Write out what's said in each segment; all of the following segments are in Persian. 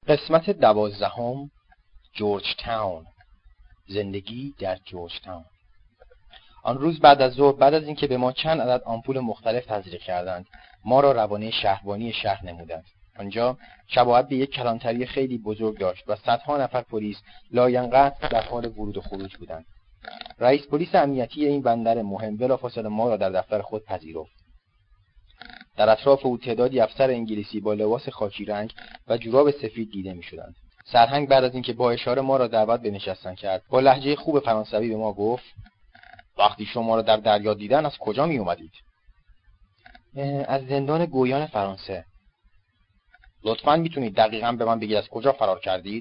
قسمت 12. جورج تاون. زندگی در جورج تاون. آن روز بعد از ظهر، بعد از اینکه به ما چند عدد آمپول مختلف تزریق کردند، ما را روانه شهربانی شهر نمودند. آنجا شباهت به یک کلانتری خیلی بزرگ داشت و صدها نفر پلیس لاینقطع در حال ورود و خروج بودند. رئیس پلیس امنیتی این بندر مهم بلافاصله ما را در دفتر خود پذیرفت. در اطراف او تعدادی افسر انگلیسی با لباس خاکی رنگ و جوراب سفید دیده می‌شدند. سرهنگ بعد از اینکه با اشاره ما را دعوت به نشستن کرد، با لهجه خوب فرانسوی به ما گفت: وقتی شما را در دریا دیدن از کجا می اومدید؟ از زندان گویان فرانسه. لطفاً میتونید دقیقاً به من بگید از کجا فرار کردید؟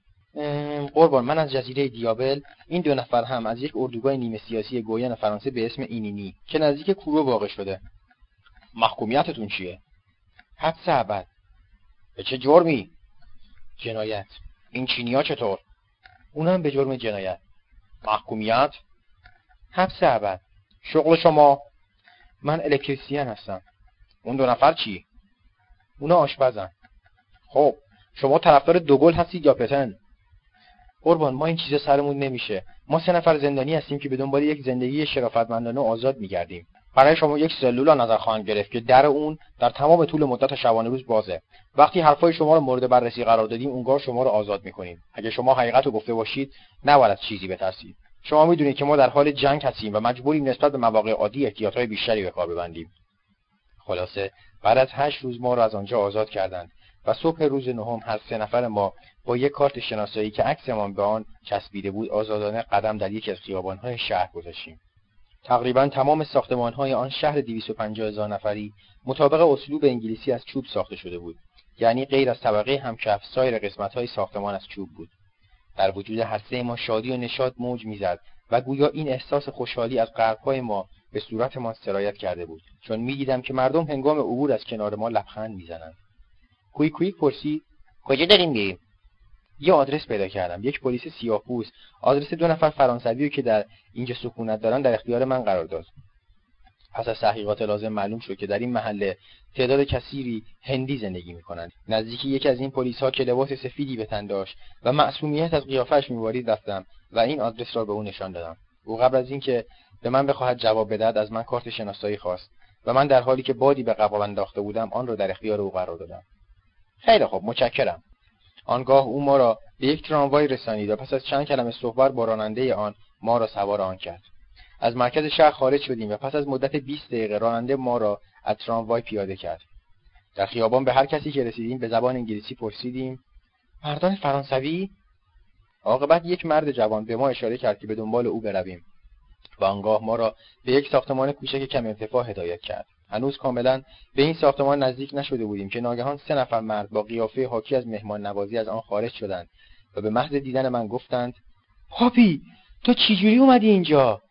قربان، من از جزیره دیابل، این دو نفر هم از یک اردوگاه نیمه سیاسی گویان فرانسه به اسم اینینی که نزدیک کورو واقع شده. محکومیتتون چیه؟ حبس ابد. به چه جرمی؟ جنایت. این چینی‌ها چطور؟ اونم به جرم جنایت. محکومیت؟ حبس ابد. شغل شما؟ من الکتریسین هستم. اون دو نفر چی؟ اونا آشپزن. خب شما طرفدار دوگل هستید یا پتن؟ قربان، ما این چیزا سرمون نمیشه. ما 3 نفر زندانی هستیم که به دنبال یک زندگی شرافتمندانه و آزاد میگردیم. برای شما یک سلول را نظر خواهند گرفت که در اون در تمام طول مدت شبانه روز بازه. وقتی حرفای شما رو مورد بررسی قرار دادیم، اونگاه شما رو آزاد میکنیم. اگه شما حقیقت رو گفته باشید، نباید از چیزی بترسید. شما میدونید که ما در حال جنگ هستیم و مجبوریم نسبت به مواقع عادی احتیاطهای بیشتری به کار ببندیم. خلاصه بعد از 8 روز ما را از آنجا آزاد کردند و صبح روز نهم هر 3 نفر ما با یک کارت شناسایی که عکسمان به آن چسبیده بود آزادانه قدم در یکی از خیابان‌های شهر گذاشتیم. تقریباً تمام ساختمان‌های آن شهر 250,000 نفری مطابق اسلوب انگلیسی از چوب ساخته شده بود، یعنی غیر از طبقه همکف سایر قسمت‌های ساختمان از چوب بود. در وجود هر سه ما شادی و نشاط موج می‌زد و گویا این احساس خوشحالی از قلب‌های ما به صورتمان سرایت کرده بود، چون می‌دیدم که مردم هنگام عبور از کنار ما لبخند می‌زنند. کویک پرسید: کجا داریم بریم؟ یه آدرس پیدا کردم. یک پلیس سیاه‌پوست آدرس 2 نفر فرانسوی که در اینجا سکونت دارن در اختیار من قرار داد. پس از تحقیقات لازم معلوم شد که در این محله تعداد کثیری هندی زندگی می‌کنند. نزدیک یکی از این پلیس‌ها که لباس سفیدی به تن داشت و معصومیت از قیافه‌اش می‌بارید رفتم و این آدرس را به او نشان دادم. او قبل از اینکه به من بخواهد جواب بدهد از من کارت شناسایی خواست و من در حالی که بادی به قبا انداخته بودم آن را در اختیار او قرار دادم. خیلی خوب، متشکرم. آنگاه او ما را به یک تراموای رسانید و پس از چند کلمه صحبت با راننده آن ما را سوار آن کرد. از مرکز شهر خارج شدیم و پس از مدت 20 دقیقه راننده ما را از تراموای پیاده کرد. در خیابان به هر کسی که رسیدیم به زبان انگلیسی پرسیدیم: مردان فرانسوی؟ عاقبت یک مرد جوان به ما اشاره کرد که به دنبال او برویم و آنگاه ما را به یک ساختمان کوچک کم ارتفاع هدایت کرد. هنوز کاملا به این ساختمان نزدیک نشده بودیم که ناگهان 3 نفر مرد با قیافه حاکی از مهمان نوازی از آن خارج شدند و به محض دیدن من گفتند: پاپی، تو چجوری اومدی اینجا؟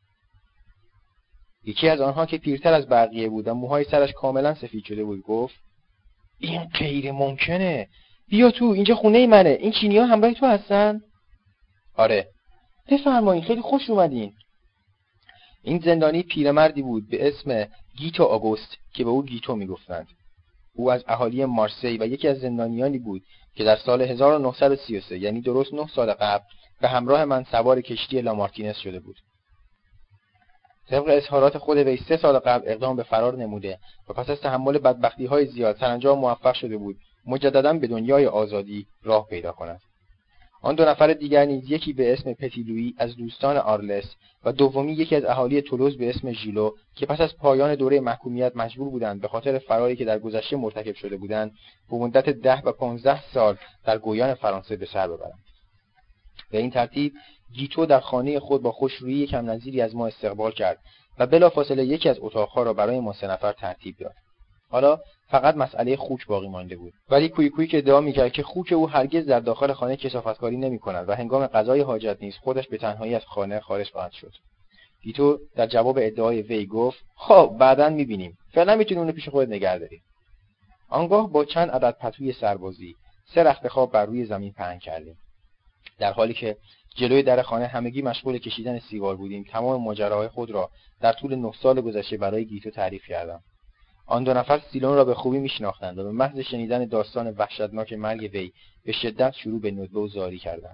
یکی از آنها که پیرتر از بقیه بود و موهای سرش کاملا سفید شده بود گفت: این غیر ممکنه. بیا تو، اینجا خونه منه. این چینی‌ها همراه تو هستن؟ آره. بفرمایید، خیلی خوش اومدین. این زندانی پیرمردی بود به اسم گیتو آگوست که به او گیتو میگفتند. او از اهالی مارسی و یکی از زندانیانی بود که در سال 1933 یعنی درست 9 سال قبل به همراه من سوار کشتی لامارتینس شده بود. طبق اظهارات خود وی 3 سال قبل اقدام به فرار نموده و پس از تحمل بدبختی‌های زیاد سرانجام موفق شده بود مجدداً به دنیای آزادی راه پیدا کند. آن 2 نفر دیگر نیز، یکی به اسم پتی لویی از دوستان آرلس و دومی یکی از اهالی تولوز به اسم ژیلو که پس از پایان دوره محکومیت مجبور بودند به خاطر فراری که در گذشته مرتکب شده بودند به مدت 10 و 15 سال در گویان فرانسه به سر ببرند. به این ترتیب گیتو در خانه خود با خوشرویی کم نظیری از ما استقبال کرد و بلافاصله یکی از اتاقها را برای ما 3 نفر ترتیب داد. حالا فقط مسئله خوک باقی مانده بود، ولی کویک ادعا می‌کرد که خوک او هرگز در داخل خانه کثافتکاری نمی‌کند و هنگام قضای حاجت نیز خودش به تنهایی از خانه خارج خواهد شد. گیتو در جواب ادعای وی گفت: خب بعداً می‌بینیم، فعلا می‌تونی اون رو پیش خودت نگه داری. آنگاه با چند عدد پتوی سربازی 3 رخت خواب بر روی زمین پهن کردیم. در حالی که جلوی در خانه همگی مشغول کشیدن سیگار بودیم، تمام ماجراهای خود را در طول 9 سال گذشته برای گیتو تعریف کردم. آن 2 نفر سیلون را به خوبی میشناختند و به محض شنیدن داستان وحشتناک مرگ وی به شدت شروع به ندبه و زاری کردند.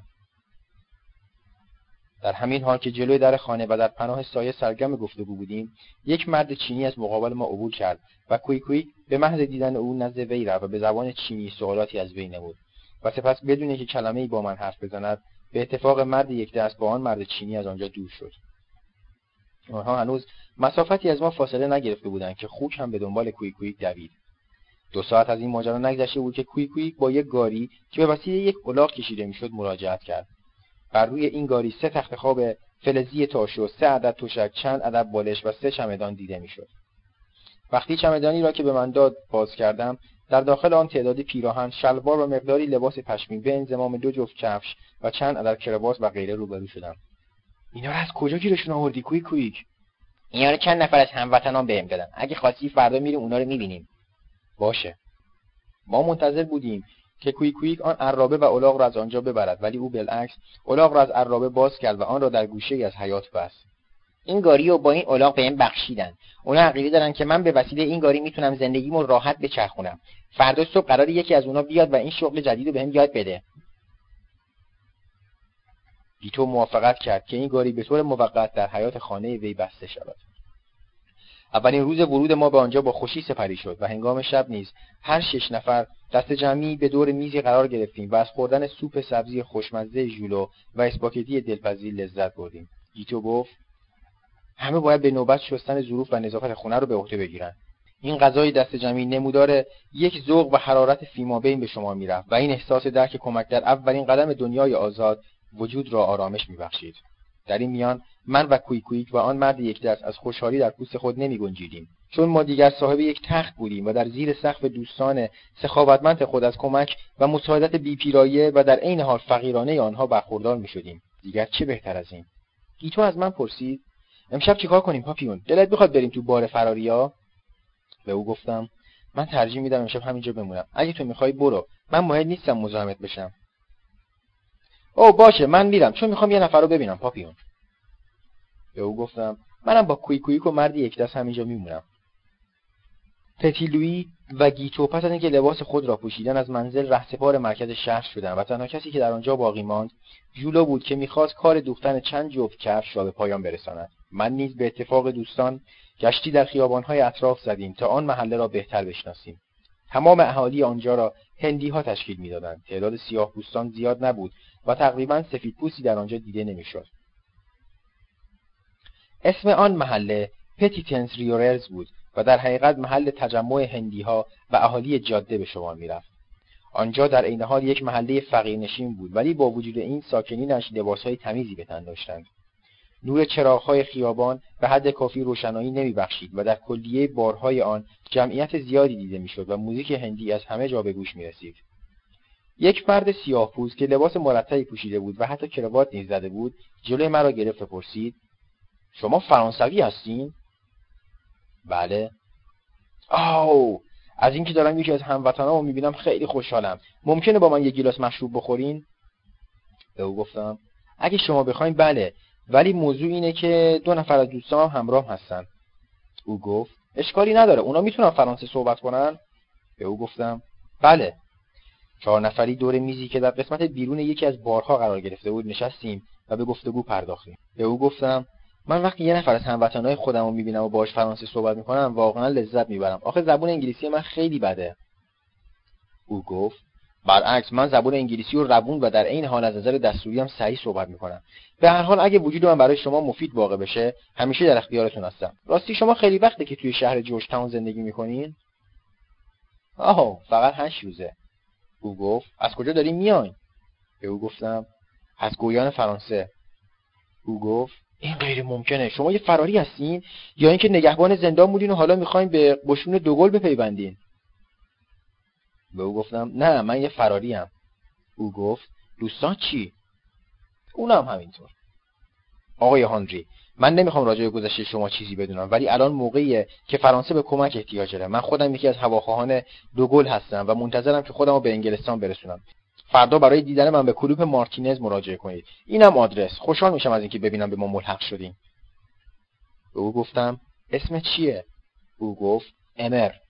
در همین حال که جلوی در خانه و در پناه سایه سرگرم گفتگو بودیم، یک مرد چینی از مقابل ما عبور کرد و کویکویک به محض دیدن او نزد وی رفت و به زبان چینی سوالاتی از وی نمود و سپس بدون اینکه کلمه‌ای با من حرف بزند، به اتفاق مرد یک دست با آن مرد چینی از آنجا دور شد. آنها هنوز مسافتی از ما فاصله نگرفته بودند که خوک هم به دنبال کویکویک دوید. 2 ساعت از این ماجرا نگذشته بود که کویکویک با یک گاری که به وسیله یک الاغ کشیده میشد مراجعت کرد. بر روی این گاری 3 تخت خواب فلزی تاشو، 3 عدد تشک، چند عدد بالش و 3 چمدان دیده میشد. وقتی چمدانی را که به من داد باز کردم، در داخل آن تعدادی پیراهن، شلوار و مقداری لباس پشمی به انضمام 2 جفت کفش و چند عدد کراوات و غیره روبرو شدم. اینا رو از کجا گیرشون آوردی کویکویک؟ اینا رو چند نفر از هموطنان بهم دادن. اگه خواستی فردا میریم اونا رو میبینیم. باشه. ما منتظر بودیم که کویکویک آن عرابه و الاغ را از آنجا ببرد، ولی او بالعکس الاغ را از عرابه باز کرد و آن را در گوشه‌ای از حیاط بست. این گاری رو با این الاغ بهم بخشیدن. اونا عقیده دارن که من به وسیله این گاری میتونم زندگیمو راحت بچرخونم. فردا صبح قراره یکی از اونا بیاد و این شغل جدید رو بهم یاد بده. گیتو موافقت کرد که این گاری به طور موقت در حیاط خانه وی بسته شود. اولین روز ورود ما به آنجا با خوشی سپری شد و هنگام شب نیز هر 6 نفر دست جمعی به دور میزی قرار گرفتیم و از خوردن سوپ سبزی خوشمزه ژولو و اسپاگتی دلپذیر لذت بردیم. گیتو گفت همه باید به نوبت شستن ظروف و نظافت خونه رو به عهده بگیرن. این غذای دست جمعی نمودار یک ذوق و حرارت فیمابین به شما میرفت و این احساس درک کمک در اولین قدم دنیای آزاد وجود را آرامش میبخشید. در این میان من و کویکویک و آن مرد یک دست از خوشحالی در پوست خود نمی‌گنجیدیم، چون ما دیگر صاحب یک تخت بودیم و در زیر سقف دوستان سخاوتمند خود از کمک و مساعدت بی‌پیرایه و در عین حال فقیرانه آنها برخوردار می‌شدیم. دیگر چه بهتر از این؟ گیتو از من پرسید امشب چیکار کنیم پاپیون؟ دلت می‌خواد بریم تو بار فراریا؟ به او گفتم من ترجیح میدم امشب همینجا بمونم. اگه تو می‌خوای برو، من مایل نیستم مزاحمت بشم. او باشه من میرم، چون می‌خوام یه نفر رو ببینم پاپیون. به او گفتم منم با کویکویک و مرد یک دست همینجا میمونم. پتی لویی و گیتو پس از اینکه لباس خود را پوشیدن از منزل رهسپار مرکز شهر شدند و تنها کسی که در آنجا باقی ماند ژولو بود که میخواست کار دوختن چند جفت کفش را به پایان برساند. من نیز به اتفاق دوستان گشتی در خیابان‌های اطراف زدیم تا آن محله را بهتر بشناسیم. تمام اهالی آنجا را هندی‌ها تشکیل میدادند. تعداد سیاه‌پوستان زیاد نبود و تقریباً سفیدپوستی در آنجا دیده نمیشد. اسم آن محله پتیتنس ریورلز بود و در حقیقت محل تجمع هندی‌ها و اهالی جاده به شمار می‌رفت. آنجا در عین حال یک محله فقیرنشین بود، ولی با وجود این ساکنینش لباس‌های تمیزی به تن داشتند. نور چراغ‌های خیابان به حد کافی روشنایی نمی‌بخشید و در کلیه بارهای آن جمعیت زیادی دیده می‌شد و موزیک هندی از همه جا به گوش می‌رسید. یک مرد سیاه‌پوست که لباس مرتبی پوشیده بود و حتی کراوات نیز زده بود، جلوی مرا گرفت و پرسید شما فرانسوی هستین؟ بله. آو، از اینکه دارم یکی از هموطنامو میبینم خیلی خوشحالم. ممکنه با من یک گیلاس مشروب بخورین؟ به او گفتم اگه شما بخواین بله، ولی موضوع اینه که 2 نفر از دوستام هم همراه هستن. او گفت اشکالی نداره، اونا میتونن فرانسه صحبت کنن؟ به او گفتم بله. 4 نفری دور میزی که در قسمت بیرون یکی از بارها قرار گرفته بود نشستیم و به گفتگو پرداختیم. به او گفتم من وقتی یه نفر از هموطنای خودم رو میبینم و باهاش فرانسه صحبت میکنم واقعا لذت میبرم. آخه زبان انگلیسی من خیلی بده. او گفت برعکس، من زبان انگلیسی رو روون و در عین حال از نظر دستوری هم صحیح صحبت میکنم. به هر حال اگه وجود من برای شما مفید واقع بشه همیشه در اختیارتون هستم. راستی شما خیلی وقته که توی شهر جورج تاون زندگی میکنین؟ فقط 8 روزه. او گفت از کجا دارین میاین؟ به او گفتم از گویان فرانسه. او گفت این غیر ممکنه. شما یه فراری هستین یا اینکه نگهبان زندان بودین و حالا میخواین به قشون دوگل بپیوندین؟ به او گفتم نه، من یه فراری ام. او گفت دوستان چی؟ اونم همینطور. آقای هانری، من نمیخوام راجع به گذشته شما چیزی بدونم، ولی الان موقعیه که فرانسه به کمک احتیاج داره. من خودم یکی از هواخواهان دوگل هستم و منتظرم که خودمو به انگلستان برسونم. فردا برای دیدن من به کلوپ مارتینز مراجعه کنید. اینم آدرس. خوشحال میشم از اینکه ببینم به ما ملحق شدین. به او گفتم اسم چیه؟ او گفت امر.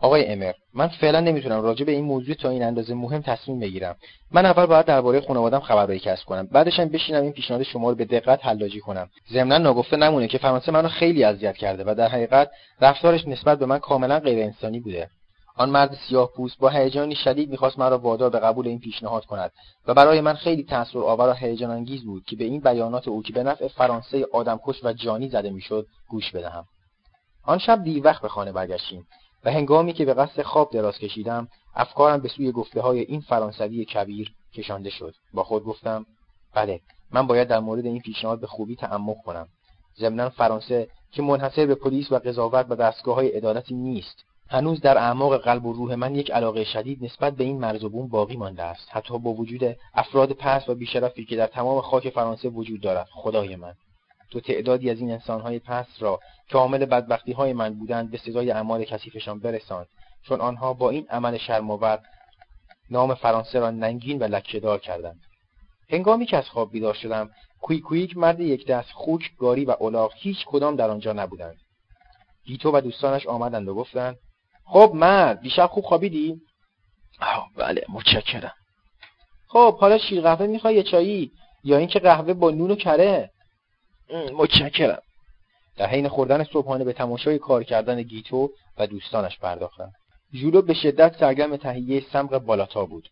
آقای امر، من فعلا نمیتونم راجع به این موضوع تا این اندازه مهم تصمیم بگیرم. من اول باید درباره خانواده‌ام خبرایی کسب کنم، بعدش هم بشینم این پیشنهاد شما رو به دقت حلاجی کنم. ضمناً ناگفته نمونه که فرانسه منو خیلی اذیت کرده و در حقیقت رفتارش نسبت به من کاملا غیر انسانی بوده. آن مرد سیاه‌پوست با هیجانی شدید می‌خواست مرا وادار به قبول این پیشنهاد کند و برای من خیلی تأثیرآور و هیجان انگیز بود که به این بیانات او که به نفع فرانسه آدمکش و جانی زده میشد گوش بدهم. آن شب دیر وقت به خانه برگشتیم و هنگامی که به قصد خواب دراز کشیدم، افکارم به سوی گفته‌های این فرانسوی کبیر کشانده شد. با خود گفتم بله، من باید در مورد این پیشنهاد به خوبی تعمق کنم. ضمناً فرانسه که منحصر به پلیس و قضاوت و دستگاه‌های عدالتی نیست، هنوز در اعماق قلب و روح من یک علاقه شدید نسبت به این مرز و بوم باقی مانده است، حتی با وجود افراد پست و بی‌شرفی که در تمام خاک فرانسه وجود دارد. خدای من، تو تعدادی از این انسان‌های پست را که عامل بدبختی‌های من بودند به سزای اعمال کثیفشان برسان، چون آنها با این عمل شرم‌آور نام فرانسه را ننگین و لکه‌دار کردند. هنگامی که از خواب بیدار شدم، کویک مرد یک دست خوک، گاری و الاغ هیچ کدام در آنجا نبودند. گیتو و دوستانش آمدند و گفتند خب مرد، دیشب خوب خوابیدی؟ بله متشکرم. خب حالا شیر قهوه میخوای یا چایی؟ یا اینکه قهوه با نون و کره؟ متشکرم. در حین خوردن صبحانه به تماشای کار کردن گیتو و دوستانش پرداختند. ژولو به شدت سرگرم تهیه صمغ بالاتا بود.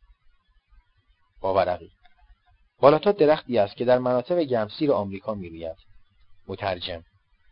باورقی. بالاتا درختی است که در مناطق گرمسیر آمریکا می‌روید. مترجم.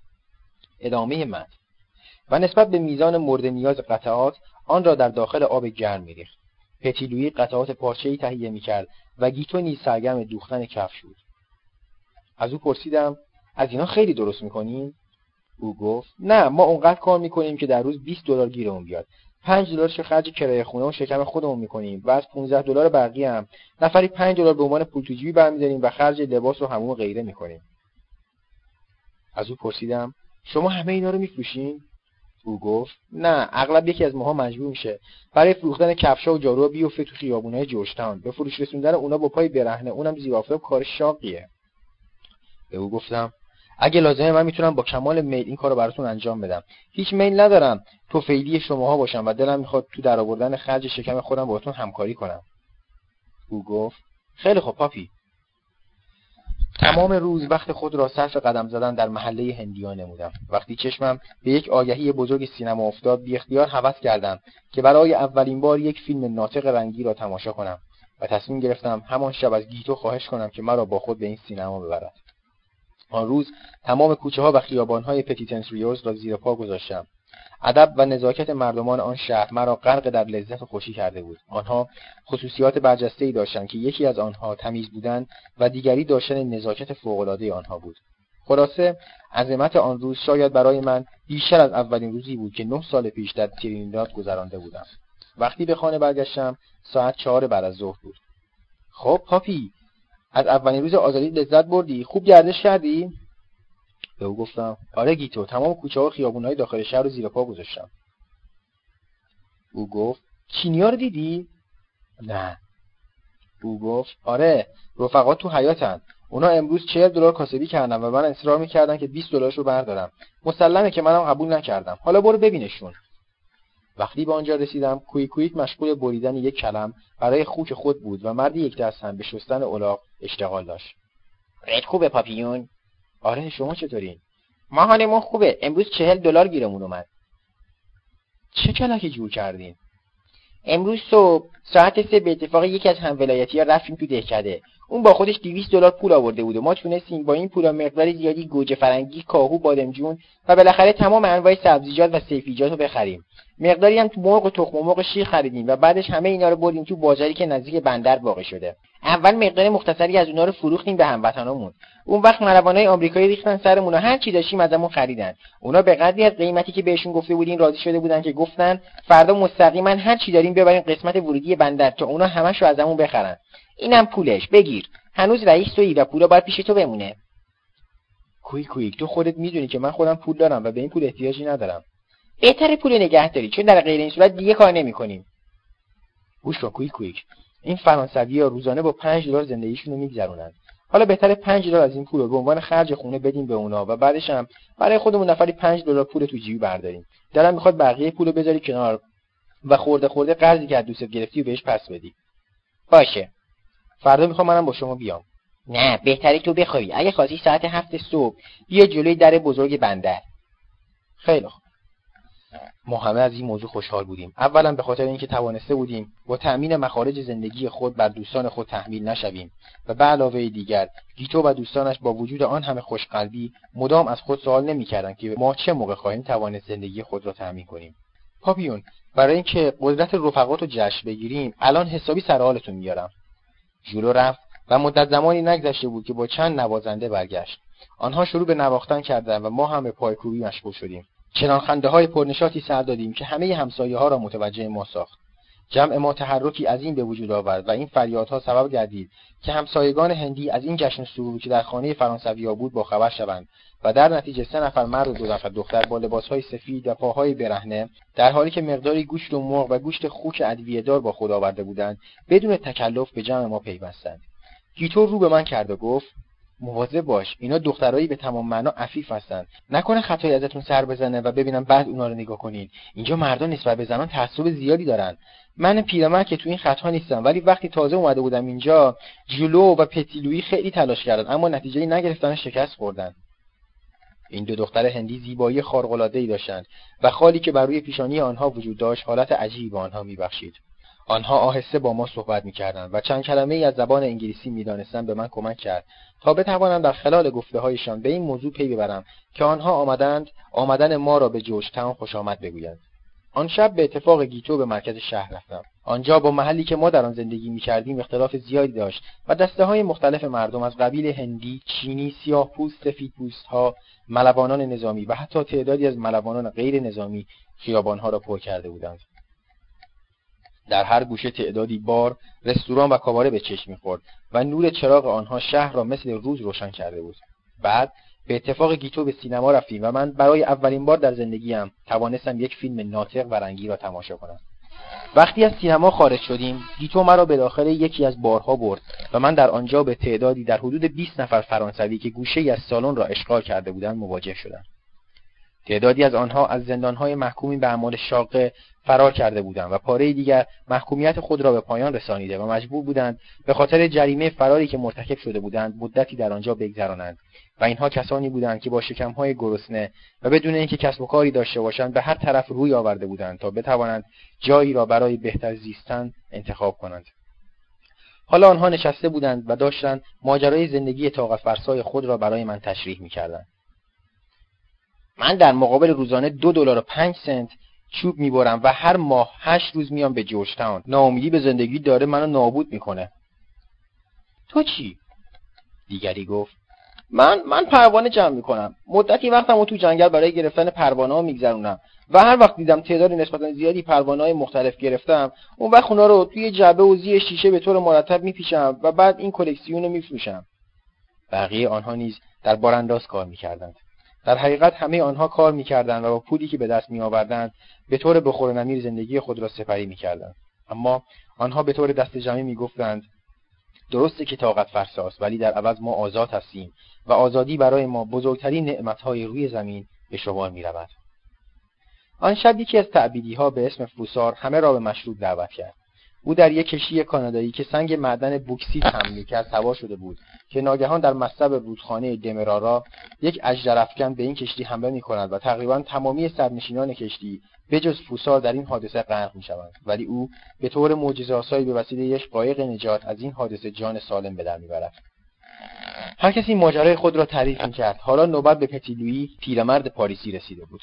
ادامه متن. و نسبت به میزان مورد نیاز قطعات آن را در داخل آب گرم می‌ریخت. پتیلویی قطعات پارچه‌ای تهیه می‌کرد و گیتو نیز سرگرم دوختن کفش بود. از او پرسیدم از اینا خیلی درست می‌کنین؟ او گفت نه، ما اونقدر کار می‌کنیم که در روز $20 گیرمون بیاد. $5 خرج کرایه خونه و شکم خودمون می‌کنیم و از $15 بقیه هم نفری $5 به عنوان پول تو جیبی برمی‌داریم و خرج لباس و حموم و غیره می‌کنیم. از او پرسیدم شما همه اینا رو می‌فروشین؟ او گفت نه، اغلب یکی از ماها مجبور میشه برای فروختن کفشا و جارو بیفته تو خیابونای جورج تاون. به فروش رسوندن اونا با پای برهنه، اونم زیر آفتاب، کار شاقیه. به او گفتم اگه لازمه من میتونم با کمال میل این کارو براتون انجام بدم. هیچ میل ندارم توفیلی شماها باشم و دلم میخواد تو درآوردن خرج شکم خودم باهاتون همکاری کنم. او گفت خیلی خوب پاپی. تمام روز وقت خود را صرف قدم زدن در محله هندیان نمودم. وقتی چشمم به یک آگهی بزرگ سینما افتاد، بی اختیار هوس کردم که برای اولین بار یک فیلم ناطق رنگی را تماشا کنم و تصمیم گرفتم همان شب از گیتو خواهش کنم که مرا با خود به این سینما ببرد. آن روز تمام کوچه‌ها و خیابان‌های پتیتنس ریوز را زیر پا گذاشتم. ادب و نزاکت مردمان آن شهر مرا غرق در لذت و خوشی کرده بود. آنها خصوصیات برجسته‌ای داشتند که یکی از آنها تمیز بودن و دیگری داشتن نزاکت فوق‌العاده آنها بود. خلاصه عظمت آن روز شاید برای من بیشتر از اولین روزی بود که 9 سال پیش در ترینیداد گذرانده بودم. وقتی به خانه برگشتم ساعت 4 بعد از ظهر بود. خب پاپی، از اولین روز آزادی لذت بردی؟ خوب گردش کردی؟ به او گفتم آره گیتو، تمام کوچه‌ها و خیابون‌های داخل شهر رو زیر پا گذاشتم. او گفت چینی‌ها رو دیدی؟ نه. او گفت آره، رفقات تو حیاتن. اونا امروز $40 کاسبی کردن و من اصرار می‌کردن که $20 رو بردارم. مسلمه که منم قبول نکردم. حالا برو ببینشون. وقتی به آنجا رسیدم، کویک مشغول بریدن یک کلم برای خوک خود بود و مردی یک دست هم به شستن الاغ اشتغال داشت. رد خوبه پاپیون؟ آره، شما چطورین؟ ما حالمون خوبه. امروز $40 گیرمون اومد. چه کلکی جور کردین؟ امروز صبح ساعت 3 به اتفاق یکی از همولایتی‌ها رفتیم تو دهکده. اون با خودش $200 پول آورده بود و ما تونستیم با این پولا مقدار زیادی گوجه فرنگی، کاهو، بادمجون و بالاخره تمام انواع سبزیجات و سیفیجات رو بخریم. مقداری هم تو مرغ و تخم مرغ شیر خریدیم و بعدش همه اینا رو بردیم تو بازاری که نزدیک بندر واقع شده. اول مقدار مختصری از اونا رو فروختیم به هموطنامون. اون وقت ملوانای آمریکایی ریختن سرمون و هر چی داشتیم ازمون خریدن. اونا به قدری از قیمتی که بهشون گفته بودیم راضی شده بودن که گفتن فردا مستقیما هر چی داریم ببریم قسمت ورودی بندر تا اونا همه‌شو ازمون بخرن. اینم پولش، بگیر. هنوز رئیس تویی و پولا باید پیش تو بمونه. کویک تو خودت میدونی که من خودم پول دارم و به این پول احتیاجی ندارم. بهتره پول نگه داری، چون در غیر این صورت دیگه کار نمی‌کنیم. گوش کن کویک، این فرانسوی‌ها روزانه با $5 زندگیشون رو می‌گذرونن. حالا بهتره $5 از این پول رو به عنوان خرج خونه بدیم به اونا و بعدش هم برای خودمون نفری $5 پول تو جیبی برداریم. دلم می‌خواد بقیه پولو بذاری کنار و خورده خورده قرضی که از دوستت گرفتی و بهش پس بدی. باشه. فردا میخوام منم با شما بیام. نه، بهتره تو بخوابی. اگه خواستی ساعت 7 صبح بیا جلوی در بزرگ بندر. خیلی خوب. ما همه از این موضوع خوشحال بودیم. اولا به خاطر اینکه توانسته بودیم با تأمین مخارج زندگی خود بر دوستان خود تحمیل نشویم و به علاوه دیگر گیتو و دوستانش با وجود آن همه خوشقلبی مدام از خود سوال نمی‌کردند که ما چه موقع خواهیم توانست زندگی خود را تأمین کنیم. پاپیون، برای اینکه قدرت رفقات رو جشن بگیریم الان حسابی سر حالتون میارم. جلو رفت و مدت زمانی نگذشته بود که با چند نوازنده برگشت. آنها شروع به نواختن کردند و ما هم به پایکوبی مشغول شدیم. چنان خنده‌های پرنشاطی سر دادیم که همه همسایه‌ها را متوجه ما ساخت. جمع ما تحرکی عظیم به وجود آورد و این فریادها سبب گردید که همسایگان هندی از این جشن سروری که در خانه فرانسوی‌ها بود با خبر شوند و در نتیجه 3 نفر مرد و 2 نفر دختر با لباس‌های سفید و پاهای برهنه، در حالی که مقداری گوشت و مرغ و گوشت خوک ادویه‌دار با خود آورده بودند، بدون تکلف به جمع ما پیوستند. گیتو رو به من کرد و گفت: مواظب باش، اینا دخترایی به تمام معنا عفیف هستن. نکنه خطایی ازتون سر بزنه و ببینم بعد اونا رو نگاه کنین. اینجا مردان نسبت به زنان تعصب زیادی دارن. من پیرمرد که تو این خطا نیستم، ولی وقتی تازه اومده بودم اینجا، جولو و پتیلویی خیلی تلاش کردن اما نتیجه‌ای نگرفتن، شکست خوردن. این 2 دختر هندی زیبایی خارق‌العاده‌ای داشتند و خالی که بر روی پیشانی آنها وجود داشت حالت عجیبی به آنها میبخشید. آنها آهسته با ما صحبت می‌کردند و چند کلمه‌ای از زبان انگلیسی می‌دانستند به من کمک کرد تا بتوانم در خلال گفته‌هایشان به این موضوع پی ببرم که آنها آمدن ما را به جورج تاون خوش آمد بگویند. آن شب به اتفاق گیتو به مرکز شهر رفتم. آنجا با محلی که ما در آن زندگی می‌کردیم اختلاف زیادی داشت و دسته‌های مختلف مردم از قبیل هندی، چینی، سیاه‌پوست، سفیدپوست‌ها، ملوانان نظامی و حتی تعدادی از ملوانان غیر نظامی خیابان‌ها را پر کرده بودند. در هر گوشه تعدادی بار، رستوران و کاباره به چشم می‌خورد و نور چراغ آنها شهر را مثل روز روشن کرده بود. بعد به اتفاق گیتو به سینما رفتیم و من برای اولین بار در زندگیم توانستم یک فیلم ناطق و رنگی را تماشا کنم. وقتی از سینما خارج شدیم، گیتو مرا به داخل یکی از بارها برد و من در آنجا به تعدادی در حدود 20 نفر فرانسوی که گوشه‌ای از سالن را اشغال کرده بودند مواجه شدم. تعدادی از آنها از زندانهای محکومی به اعمال شاقه فرار کرده بودند و پاره دیگر محکومیت خود را به پایان رسانیده و مجبور بودند به خاطر جریمه فراری که مرتکب شده بودند مدتی در آنجا بگذرانند و اینها کسانی بودند که با شکم‌های گرسنه و بدون اینکه کسب و کاری داشته باشند به هر طرف روی آورده بودند تا بتوانند جایی را برای بهتر زیستن انتخاب کنند. حالا آنها نشسته بودند و داشتند ماجرای زندگی طاقت فرسای خود را برای من تشریح می‌کردند. من در مقابل روزانه $2.05 چوب میبرم و هر ماه 8 روز میام به جورج تاون. ناامیدی به زندگی داره منو نابود میکنه. تو چی؟ دیگری گفت: من پروانه جمع میکنم. مدتی وقتمو تو جنگل برای گرفتن پروانه‌ها میگذرونم و هر وقت دیدم تعداد نسبتا زیادی پروانه‌های مختلف گرفتم، اون وقت اونا رو توی جعبه و زیر شیشه به طور مرتب میپیچم و بعد این کلکسیون رو میفروشم. بقیه آنها نیز در بارانداز کار میکردند. در حقیقت همه آنها کار می‌کردند و با پولی که به دست می‌آوردند به طور بخور و نمیر زندگی خود را سپری می‌کردند. اما آنها به طور دست جمعی می‌گفتند: درسته که طاقت فرساست، ولی در عوض ما آزاد هستیم و آزادی برای ما بزرگترین نعمت‌های روی زمین به شمار می‌رود. آن شب یکی از تعبیدی‌ها به اسم فوسار همه را به مشروب دعوت کرد. او در یک کشتی کانادایی که سنگ معدن بوکسیت حمل می‌کرد سوار شده بود که ناگهان در مصب رودخانه دمرارا یک اژدرافکن به این کشتی حمله می‌کند و تقریباً تمامی سرنشینان کشتی بجز فوسار در این حادثه غرق می‌شوند، ولی او به طور معجزه‌آسایی به وسیله یک قایق نجات از این حادثه جان سالم به در می‌برد. هر کسی ماجرای خود را تعریف می‌کرد. حالا نوبت به پتیلویی، پیرمرد پاریسی رسیده بود.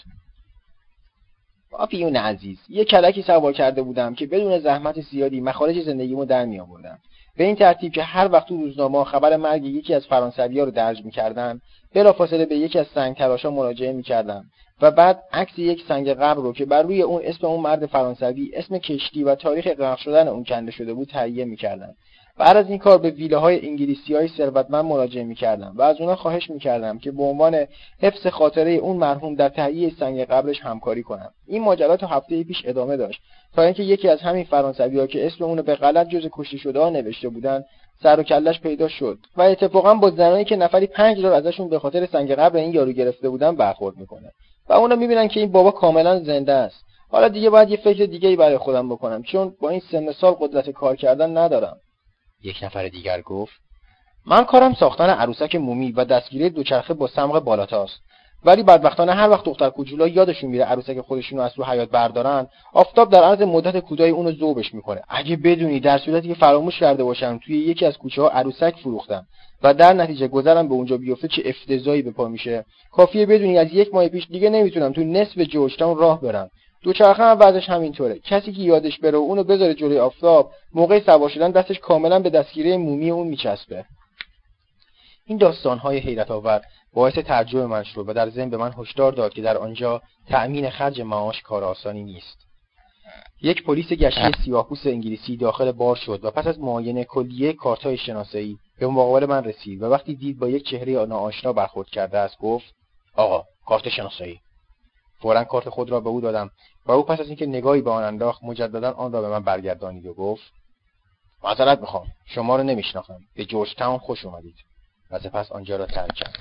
پاپیون عزیز، یه کلکی سوار کرده بودم که بدون زحمت زیادی مخارج زندگیمو در می آوردم. به این ترتیب که هر وقت تو روزنامه خبر مرگ یکی از فرانسوی‌ها رو درج می‌کردن، بلافاصله به یکی از سنگ تراشا مراجعه می‌کردم و بعد عکس یک سنگ قبر رو که بر روی اون اسم اون مرد فرانسوی، اسم کشتی و تاریخ غرق شدن اون کنده شده بود تهیه می‌کردم. بعد از این کار به ویلاهای انگلیسی‌های ثروتمند مراجعه می‌کردم و از اونها خواهش می‌کردم که به عنوان حفظ خاطره اون مرحوم در تهیه سنگ قبرش همکاری کنم. این ماجرا تا هفته پیش ادامه داشت تا اینکه یکی از همین فرانسوی‌ها که اسم اون رو به غلط جز کشته شده‌ها نوشته بودن سر و کله‌اش پیدا شد و اتفاقا با زنانی که نفری $5 ازشون به خاطر سنگ قبر این یارو گرفته بودن برخورد می‌کنه و اونا می‌بینن که این بابا کاملا زنده است. حالا دیگه باید یه فکر دیگه‌ای برای خودم بکنم، چون با این سن سال قدرت کار کردن ندارم. یک نفر دیگر گفت: من کارم ساختن عروسک مومی و دستگیری دوچرخه با صمغ بالاتاست. ولی بدبختانه هر وقت دختر کوچولا یادشون میره عروسک خودشونو از رو حیاط بردارن، آفتاب در عرض مدت کوتاهی اونو ذوبش میکنه. اگه بدونی در صورتی که فراموش کرده باشم توی یکی از کوچه‌ها عروسک فروختم و در نتیجه گذرم به اونجا بیفته چه افتضاحی به پا میشه. کافیه بدونی از 1 ماه پیش دیگه نمیتونم تو نصف جورجتاون راه برم. دوچرخه هم وضعش همینطوره. کسی که یادش بره و اونو بذاره جلوی آفتاب، موقع سوار شدن دستش کاملا به دستگیره مومی اون میچسبه. این داستان‌های حیرت‌آور باعث تعجب من شد و در ذهن به من هشدار داد که در آنجا تأمین خرج معاش کار آسانی نیست. یک پلیس گشتی سیاه‌پوست انگلیسی داخل بار شد و پس از معاینه کلیه کارت‌های شناسایی به مقابل من رسید و وقتی دید با یک چهره ناآشنا برخورد کرده است گفت: آقا، کارت شناسایی. فوراً کارت خود را به او دادم و او پس از اینکه نگاهی به آن انداخت مجددا آن را به من برگردانید و گفت: معذرت می‌خوام، شما را نمی‌شناختم. به جورج تاون خوش اومدید. و سپس آنجا را ترک کرد.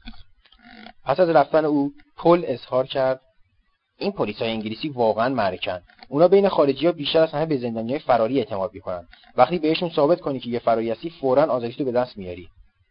پس از رفتن او، پل اظهار کرد: این پلیسای انگلیسی واقعا معرکن. اونا بین خارجی‌ها بیشتر از همه به زندانیای فراری اعتماد می‌کنن. وقتی بهشون ثابت کنی که یه فراری هستی، فوراً آزادیتو به دست میاری.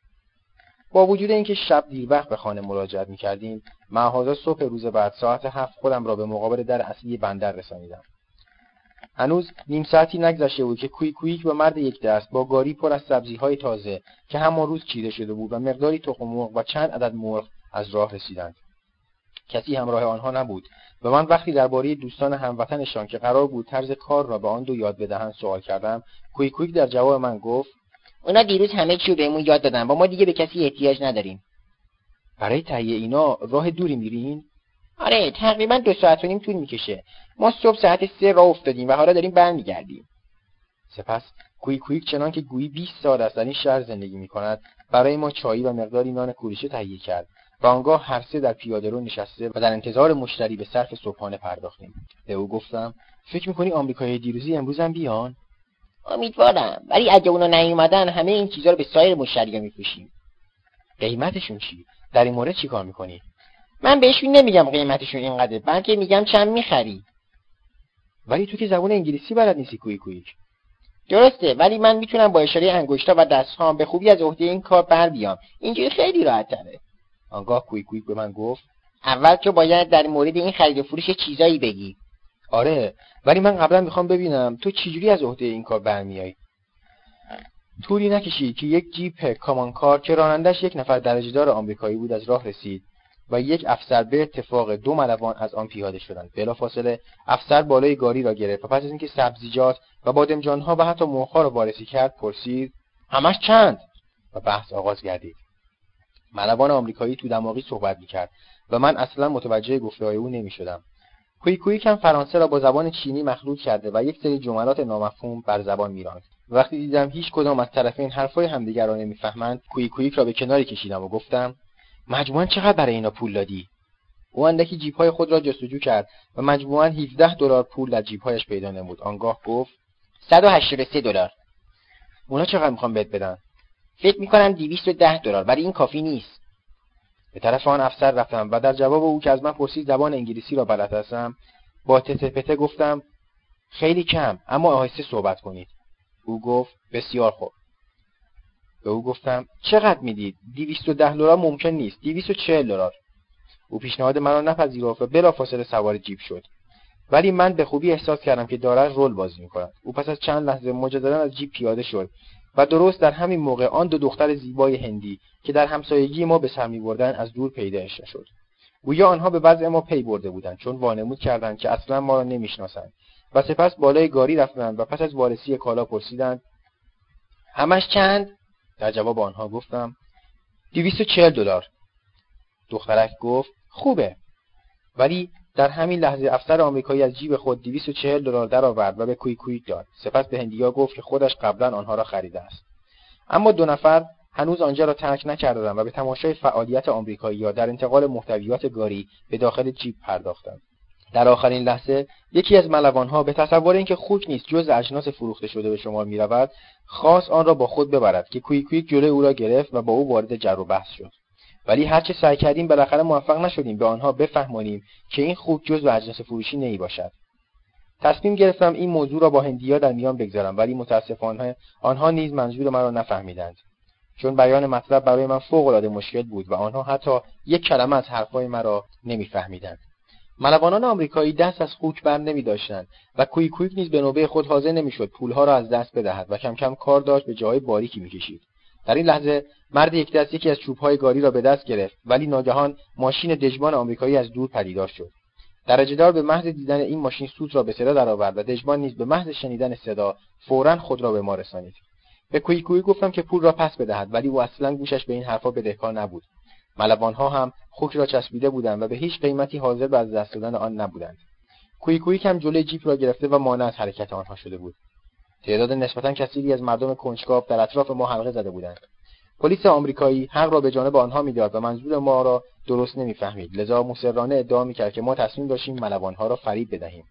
با وجود اینکه شب دیر وقت به خانه مراجعت می‌کردیم، معهازا صبح روز بعد ساعت 7 خودم را به مقابل در اصلی بندر رسانیدم. هنوز نیم ساعتی نگذشته بود که کویک و مرد یک دست با گاری پر از سبزی‌های تازه که همان روز چیده شده بود و مقداری تخم مرغ و چند عدد مرغ از راه رسیدند. کسی همراه آنها نبود و من وقتی درباره دوستان هموطنشان که قرار بود طرز کار را به آن دو یاد بدهند سوال کردم، کویک در جواب من گفت: اونا دیروز همه چی رو بهمون یاد دادن و ما دیگه به کسی احتیاج نداریم. برای تهیه اینا راه دوری میرین؟ آره، تقریبا 2 ساعت و نیم طول میکشه. ما صبح ساعت 3 راه افتادیم و حالا داریم برمیگردیم. سپس کویک چنان که گویی 20 سال است در این شهر زندگی میکند برای ما چایی و مقداری نان کوریشه تهیه کرد و آنگاه هر سه در پیاده‌رو نشسته و در انتظار مشتری به صرف صبحانه پرداختیم. به او گفتم: فکر میکنی آمریکایی دیروزی امروز هم بیان؟ امیدوارم، ولی اگه اونا نیومدن همه این چیزا رو به سایر مشتری‌ها میفروشیم. قیمتشون چی؟ در این مورد چیکار میکنی؟ من بهشون نمیگم قیمتشون اینقدره، بلکه میگم چند میخری. ولی تو که زبان انگلیسی بلد نیستی کویک. درسته، ولی من میتونم با اشاره انگشتا و دستهام به خوبی از عهده این کار بر بیام. اینجوری خیلی راحت‌تره. آنگاه کویک به من گفت: اول تو باید در مورد این خرید و فروش چیزایی بگی. آره، ولی من قبلا میخوام ببینم تو چجوری از عهده این کار برمیای. طولی نکشید که یک جیپ کامانکار که رانندش یک نفر درجه‌دار آمریکایی بود از راه رسید و یک افسر به اتفاق 2 ملوان از آن پیاده شدند. بلافاصله افسر بالای گاری را گرفت و پس از اینکه سبزیجات و بادمجان‌ها و حتی مرغ‌ها را وارسی کرد پرسید: همش چند؟ و بحث آغاز گردید. ملوان آمریکایی تو دماغی صحبت می‌کرد و من اصلا متوجه گفته‌های او نمی‌شدم. کویک هم فرانسه را با زبان چینی مخلوط کرده و یک سری جملات نامفهوم بر زبان می‌راند. وقتی دیدم هیچ کدام از طرفین حرفای همدیگر را نمی‌فهمند، کویک را به کناری کشیدم و گفتم: مجموعاً چقدر برای اینا پول دادی؟ او اندکی جیب‌های خود را جستجو کرد و مجموعاً $17 پول در جیب‌هایش پیدا نمود. آنگاه گفت: $183. اونا چقدر می‌خوان بهت بدن؟ فکر می‌کنم $210، ولی این کافی نیست. به طرف آن افسر رفتم و در جواب او که از من پرسید زبان انگلیسی را بلد هستم، با تته پته گفتم: خیلی کم، اما آهسته صحبت کنید. او گفت: بسیار خوب. به او گفتم: چقدر میدید؟ $210 ممکن نیست، $240. او پیشنهاد مرا نپذیرفت و بلافاصله سوار جیپ شد. ولی من به خوبی احساس کردم که دارد رول بازی می‌کند. او پس از چند لحظه مجددا از جیپ پیاده شد و درست در همین موقع آن 2 دختر زیبای هندی که در همسایگی ما به سر می‌بردند از دور پیدایش شد. گویا آنها به وضع ما پی برده بودند، چون وانمود کردند که اصلا ما را نمی‌شناسند و سپس بالای گاری رفتند و پس از وارسی کالا پرسیدند: همش چند؟ در جواب آنها گفتم: $240. دخترک گفت: خوبه. ولی در همین لحظه افسر آمریکایی از جیب خود $240 درآورد و به کویک داد. سپس به هندی‌ها گفت که خودش قبلا آنها را خریده است. اما 2 نفر هنوز آنجا را ترک نکردند و به تماشای فعالیت آمریکایی‌ها در انتقال محتویات گاری به داخل جیب پرداختند. در آخرین لحظه یکی از ملوان‌ها به تصور اینکه خوک نیست جز اجناس فروخته شده به شمار می‌رود، خواست آن را با خود ببرد که کویک جلوی او را گرفت و با او وارد جر و بحث شد. ولی هرچه سعی کردیم بالاخره موفق نشدیم به آنها بفهمانیم که این خوک جزء اجناس فروشی نمی‌باشد. تصمیم گرفتم این موضوع را با هندی‌ها در میان بگذارم، ولی متاسفانه آنها نیز منظور مرا نفهمیدند، چون بیان مطلب برای من فوق‌العاده مشکل بود و آنها حتی یک کلمه از حرفهای مرا نمی‌فهمیدند. ملوانان آمریکایی دست از خوک بر نمی‌داشتند و کویک نیز به نوبه خود حاضر نمی‌شد پولها را از دست بدهد و کم کم کار داشت به جای باریکی می‌کشید. در این لحظه مرد یک دست یکی از چوب‌های گاری را به دست گرفت، ولی ناگهان ماشین دژبان آمریکایی از دور پدیدار شد. درجه‌دار به محض دیدن این ماشین سوت را به صدا درآورد و دژبان نیز به محض شنیدن صدا فوراً خود را به ما رسانید. به کویک گفتم که پول را پس بدهد، ولی او اصلاً گوشش به این حرفا بدهکار نبود. ملوان‌ها هم خوک را چسبیده بودند و به هیچ قیمتی حاضر به از دست دادن آن نبودند. کویک هم جلوی جیپ را گرفته و مانع از حرکت آنها شده بود. تعداد نسبتاً کثیری از مردم کنجکاو در اطراف ما حلقه زده بودند. پلیس آمریکایی حق را به جانب آنها می‌داد و منظور ما را درست نمی‌فهمید، لذا مصرانه ادعا می‌کرد که ما تصمیم داشتیم ملوان‌ها را فریب بدهیم.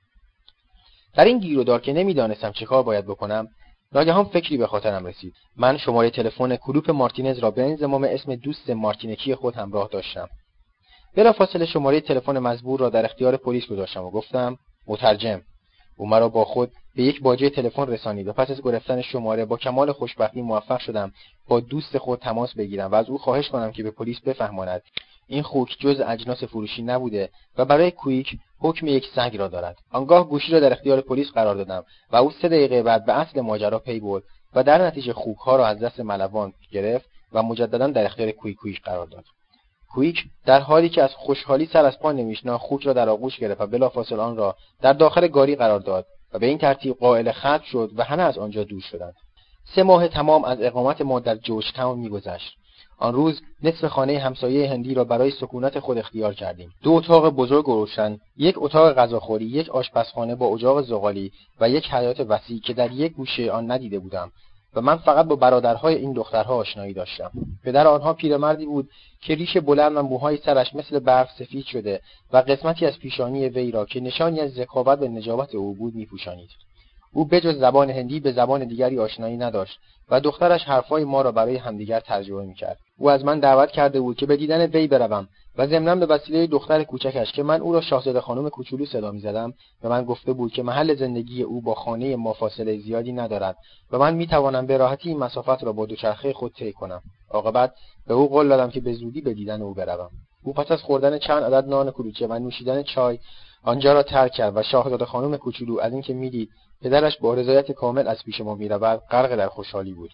در این گیر و دار که نمی‌دانستم چه کار باید بکنم، ناگهان فکری به خاطرم رسید. من شماره تلفن کلوپ مارتینز را به انضمام اسم دوست مارتینکی خود همراه داشتم. بلافاصله شماره تلفن مزبور را در اختیار پلیس گذاشتم و گفتم مترجم. او مرا با خود به یک باجه تلفن رسانید و پس از گرفتن شماره با کمال خوشبختی موفق شدم با دوست خود تماس بگیرم و از او خواهش کنم که به پلیس بفهماند این خوک جز اجناس فروشی نبوده و برای کویک حکم یک سگ را دارد. آنگاه گوشی را در اختیار پلیس قرار دادم و او 3 دقیقه بعد به اصل ماجرا پی برد و در نتیجه خوک‌ها را از دست ملوان گرفت و مجددا در اختیار کویک قرار داد. کویک در حالی که از خوشحالی سر از پا نمی‌شنا خوک را در آغوش گرفت و بلافاصله آن را در داخل گاری قرار داد و به این ترتیب قائل ختم شد و همه از آنجا دور شدند. 3 ماه تمام از اقامت ما در جورج تاون می‌گذشت. آن روز نصف خانه همسایه هندی را برای سکونت خود اختیار کردیم. 2 اتاق بزرگ و روشن، 1 اتاق غذاخوری، 1 آشپزخانه با اجاق زغالی و 1 حیاط وسیع که در یک گوشه آن ندیده بودم و من فقط با برادرهای این دخترها آشنایی داشتم. پدر آنها پیرمردی بود که ریش بلند و موهای سرش مثل برف سفید شده و قسمتی از پیشانی وی را که نشانی از ذکاوت و نجابت او بود می‌پوشانید. او بجز زبان هندی به زبان دیگری آشنایی نداشت و دخترش حرفای ما را برای همدیگر ترجمه می‌کرد. او از من دعوت کرده بود که به دیدن وی بروم و ضمناً به وسیله دختر کوچکش که من او را شاهزاده خانم کوچولو صدا می‌زدم به من گفته بود که محل زندگی او با خانه ما فاصله زیادی ندارد و من می‌توانم به راحتی این مسافت را با دوچرخه خود طی کنم. عاقبت به او قول دادم که به زودی به دیدن او بروم. او پس از خوردن چند عدد نان کلوچه و نوشیدن چای آنجا را ترک کرد و شاهزاده خانم کوچولو از اینکه می‌دید پدرش با رضایت کامل از پیش ما می‌رود غرق در خوشحالی بود.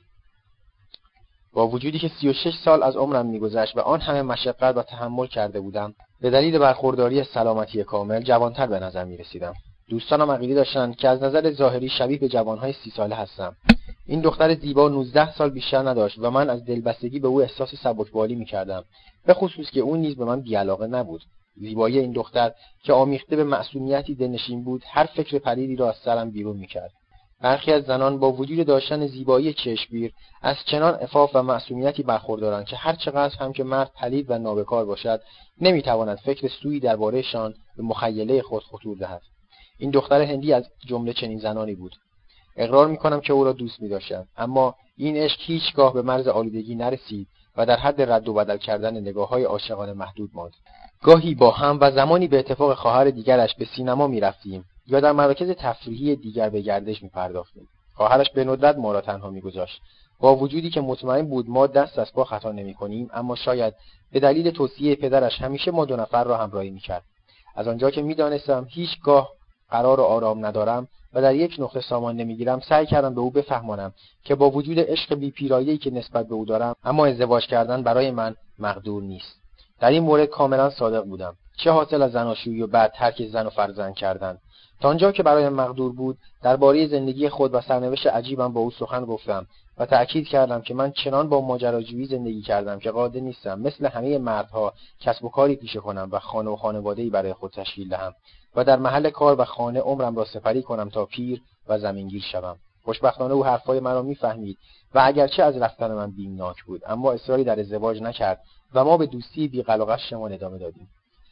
با وجودی که 36 سال از عمرم می‌گذشت و آن همه مشقت و تحمل کرده بودم، به دلیل برخورداری سلامتی کامل جوان‌تر به نظر می‌رسیدم. دوستانم عقیده داشتند که از نظر ظاهری شبیه به جوان‌های 30 ساله هستم. این دختر زیبا 19 سال بیشتر نداشت و من از دلبستگی به او احساس سبکبالی می‌کردم، به خصوص که او نیز به من بی‌علاقه نبود. زیبایی این دختر که آمیخته به معصومیتی دلنشین بود هر فکر پلیدی را از سرم بیرون می‌کرد. برخی از زنان با وجود داشتن زیبایی چشمگیر از چنان عفاف و معصومیتی برخوردارند که هر چقدر هم که مرد پلید و نابکار باشد نمی‌تواند فکر سوئی درباره‌شان به مخیله خود خطور دهد. این دختر هندی از جمله چنین زنانی بود. اقرار می‌کنم که او را دوست می‌داشتم، اما این عشق هیچگاه به مرز آلودگی نرسید و در حد رد و بدل کردن نگاه‌های عاشقانه محدود ماند. گاهی با هم و زمانی به اتفاق خواهر دیگرش به سینما می‌رفتیم یا در مراکز تفریحی دیگر به گردش می‌پرداختیم. خواهرش به ندرت ما را تنها می‌گذاشت. با وجودی که مطمئن بود ما دست از پا خطا نمی‌کنیم، اما شاید به دلیل توصیه پدرش همیشه ما 2 نفر را همراهی می‌کرد. از آنجا که می‌دانستم هیچگاه قرار و آرام ندارم و در یک نقطه سامان نمی‌گیرم، سعی کردم به او بفهمانم که با وجود عشق بی‌پیرایه‌ای که نسبت به او دارم، اما ازدواج کردن برای من مقدور نیست. در این مورد کاملا صادق بودم. چه حاصل از زناشویی و بعد ترک زن و فرزند کردن؟ تا آنجا که برایم مقدور بود درباره زندگی خود و سرنوشت عجیبم با او سخن گفتم و تأکید کردم که من چنان با ماجراجویی زندگی کردم که قادر نیستم مثل همه مردها کسب و کاری پیشه کنم و خانه و خانواده‌ای برای خود تشکیل دهم و در محل کار و خانه عمرم را سپری کنم تا پیر و زمینگیر شوم. خوشبختانه او حرفای مرا میفهمید و اگرچه از رفتن من بیمناک بود، اما اصراری در ازدواج نکرد و ما به دوستی بی‌قلقشمان ادامه دادیم.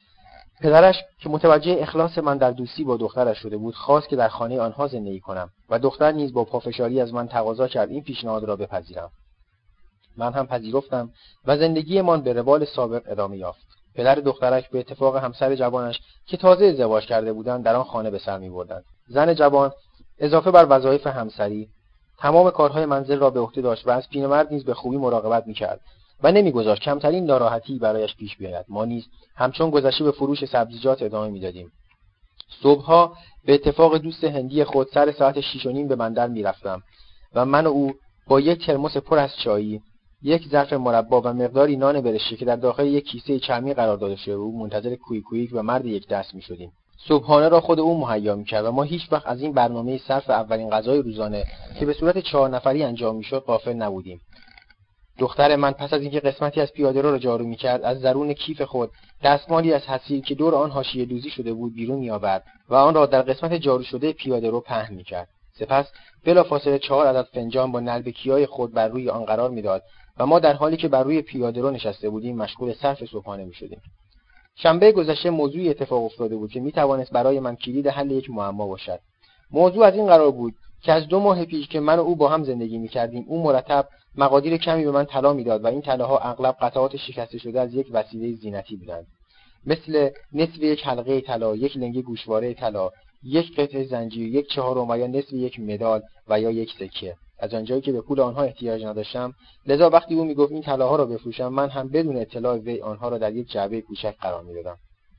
پدرش که متوجه اخلاص من در دوستی با دخترش شده بود، خواست که در خانه آنها زندگی کنم و دختر نیز با پافشاری از من تقاضا کرد این پیشنهاد را بپذیرم. من هم پذیرفتم و زندگیمان به روال سابق ادامه یافت. پدر دخترک به اتفاق همسر جوانش که تازه ازدواج کرده بودند در آن خانه به سر می‌بردند. زن جوان اضافه بر وظایف همسری تمام کارهای منزل را به عهده داشت و از پیرمرد نیز به خوبی مراقبت می‌کرد و نمی‌گذاشت کمترین ناراحتی برایش پیش بیاید. ما نیز همچون گذشته به فروش سبزیجات ادامه می‌دادیم. صبح‌ها به اتفاق دوست هندی خود سر ساعت 6:30 به بندر می‌رفتم و من و او با یک ترمس پر از چایی، یک ظرف مربا و مقداری نان برشته که در داخل یک کیسه چرمی قرار داده شده بود منتظر کویک و مرد یک دست می‌شدیم. صبحانه را خود او مهیا می‌کرد و ما هیچ وقت از این برنامه صرف اولین غذای روزانه که به صورت 4 نفری انجام می‌شد غافل نبودیم. دختر من پس از اینکه قسمتی از پیاده‌رو را جارو می‌کرد، از درون کیف خود دستمالی از حصیر که دور آن حاشیه دوزی شده بود بیرون می‌آورد و آن را در قسمت جارو شده پیاده‌رو پهن می‌کرد. سپس بلافاصله 4 عدد فنجان با نلبکی‌های خود بر روی آن قرار می‌داد و ما در حالی که بر روی پیاده‌رو نشسته بودیم مشغول صرف صبحانه می‌شدیم. شنبه گذشته موضوعی اتفاق افتاده بود که می‌توانست برای من کلید حل یک معما باشد. موضوع از این قرار بود که از 2 ماه پیش که من و او با هم زندگی می‌کردیم، او مرتب مقادیر کمی به من طلا می‌داد و این طلاها اغلب قطعات شکسته شده از یک وسیله زینتی بودند، مثل نصف یک حلقه طلا، یک لنگه گوشواره طلا، یک قطعه زنجیر، یک چهارم و یا نصف یک مدال و یا یک سکه. از آنجایی که به پول آنها احتیاج نداشتم، لذا وقتی او میگفت این طلاها را بفروشم، من هم بدون اطلاع وی آنها را در یک جعبه کوچک قرار میدادم.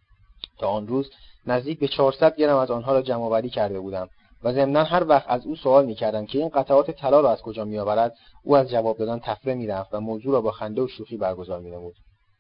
تا آن روز نزدیک به 400 گرم از آنها را جمع‌آوری کرده بودم و ضمناً هر وقت از او سوال می‌کردم که این قطعات طلا را از کجا می‌آورد، او از جواب دادن تفره می‌رفت و موضوع را با خنده و شوخی برگزار می‌نمود.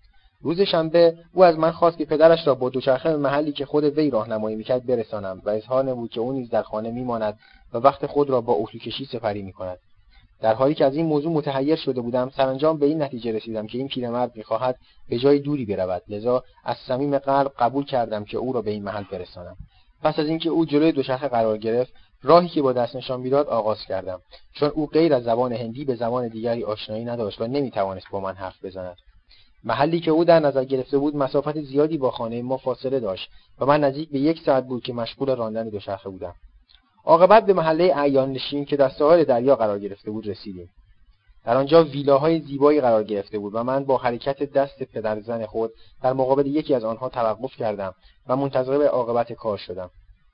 روز شنبه او از من خواست که پدرش را با دوچرخه به محلی که خود وی راهنمایی می‌کرد برسانم و اظهار نمود که او نیز در خانه می‌ماند و وقت خود را با اتوکشی سپری می‌کند. در حالی که از این موضوع متحیر شده بودم، سرانجام به این نتیجه رسیدم که این پیرمرد می‌خواهد به جای دوری برود، لذا از صمیم قلب قبول کردم که او را به این محل برسانم. پس از اینکه او جلوی دوچرخه قرار گرفت، راهی که با دست نشان می‌داد آغاز کردم، چون او غیر از زبان هندی به زبان دیگری آشنایی نداشت و نمی‌توانست با من حرف بزند. محلی که او در نظر گرفته بود مسافت زیادی با خانه ما فاصله داشت و من نزدیک به 1 ساعت بود که مشغول راندن دوچرخه بودم. عاقبت به محله اعیان نشین که در ساحل دریا قرار گرفته بود رسیدیم. در آنجا ویلاهای زیبایی قرار گرفته بود و من با حرکت دست پدرزن خود در مقابل یکی از آنها توقف کردم و منتظر عاقبت کار شدم.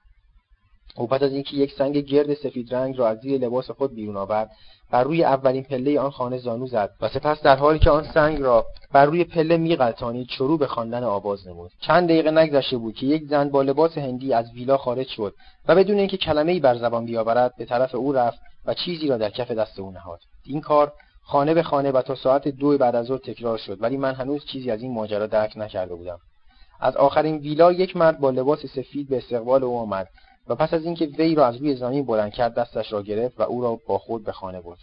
او بعد از اینکه یک سنگ گرد سفید رنگ را از زیر لباس خود بیرون آورد، بر روی اولین پله آن خانه زانو زد و سپس در حالی که آن سنگ را بر روی پله می‌غلطانید شروع به خواندن آواز نمود. چند دقیقه نگذشته بود که یک زن با لباس هندی از ویلا خارج شد و بدون اینکه کلمه‌ای بر زبان بیاورد به طرف او رفت و چیزی را در کف دست او نهاد. این کار خانه به خانه و تا ساعت 2 بعد از ظهر تکرار شد، ولی من هنوز چیزی از این ماجرا درک نکرده بودم. از آخرین ویلا یک مرد با لباس سفید به استقبال او آمد و پس از اینکه وی را از روی زمین بلند کرد دستش را گرفت و او را با خود به خانه برد.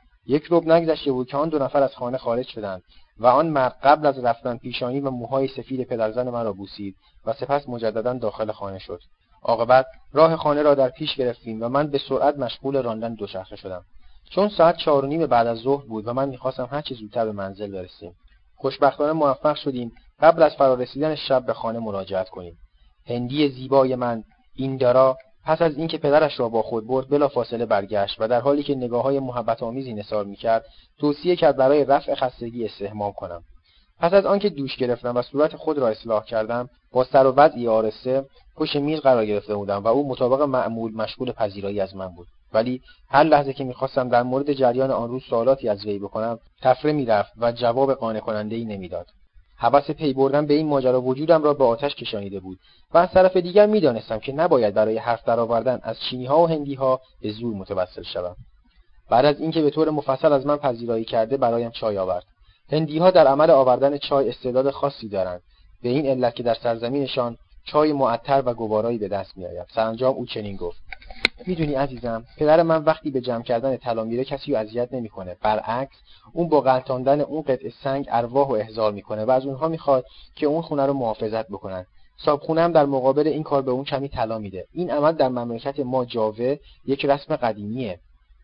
1 ربع نگذشته بود که آن 2 نفر از خانه خارج شدند و آن مرد قبل از رفتن پیشانی و موهای سفید پدرزن من را بوسید و سپس مجددا داخل خانه شد. عاقبت راه خانه را در پیش گرفتیم و من به سرعت مشغول راندن دوچرخه شدم. چون ساعت 4:30 بعد از ظهر بود و من می‌خواستم هر چه زودتر به منزل برسیم. خوشبختانه موفق شدیم قبل از فرارسیدن شب به خانه مراجعت کنیم. هندی زیبای من ایندارا پس از اینکه پدرش را با خود برد بلافاصله برگشت و در حالی که نگاه‌های محبت‌آمیزی نثار می‌کرد توصیه کرد برای رفع خستگی استحمام کنم. پس از آنکه دوش گرفتم و صورت خود را اصلاح کردم با سر و وضعی آراسته پشت میز قرار گرفته بودم و او مطابق معمول مشغول پذیرایی از من بود. ولی هر لحظه که می‌خواستم در مورد جریان آن روز سوالاتی از وی بکنم تفره می‌رفت و جواب قانع کننده‌ای نمی‌داد. هوس پی بردن به این ماجرا وجودم را به آتش کشانیده بود و از طرف دیگر می‌دانستم که نباید برای حرف درآوردن از چینی‌ها و هندی‌ها به زور متوسل شوم. بعد از اینکه به طور مفصل از من پذیرایی کرده برایم چای آورد. هندی‌ها در عمل آوردن چای استعداد خاصی دارند، به این علت که در سرزمینشان چای معطر و گوارایی به دست می‌آید. سرانجام او چنین گفت: میدونی عزیزم، پدر من وقتی به جمع کردن طلا میره کسی رو اذیت نمیکنه. برعکس اون با غلطاندن اون قطعه سنگ ارواح رو احضار میکنه و از اونها میخواد که اون خونه رو محافظت بکنن. صاحبخونه هم در مقابل این کار به اون کمی طلا میده. این عمل در مملکت ما جاوه یک رسم قدیمیه.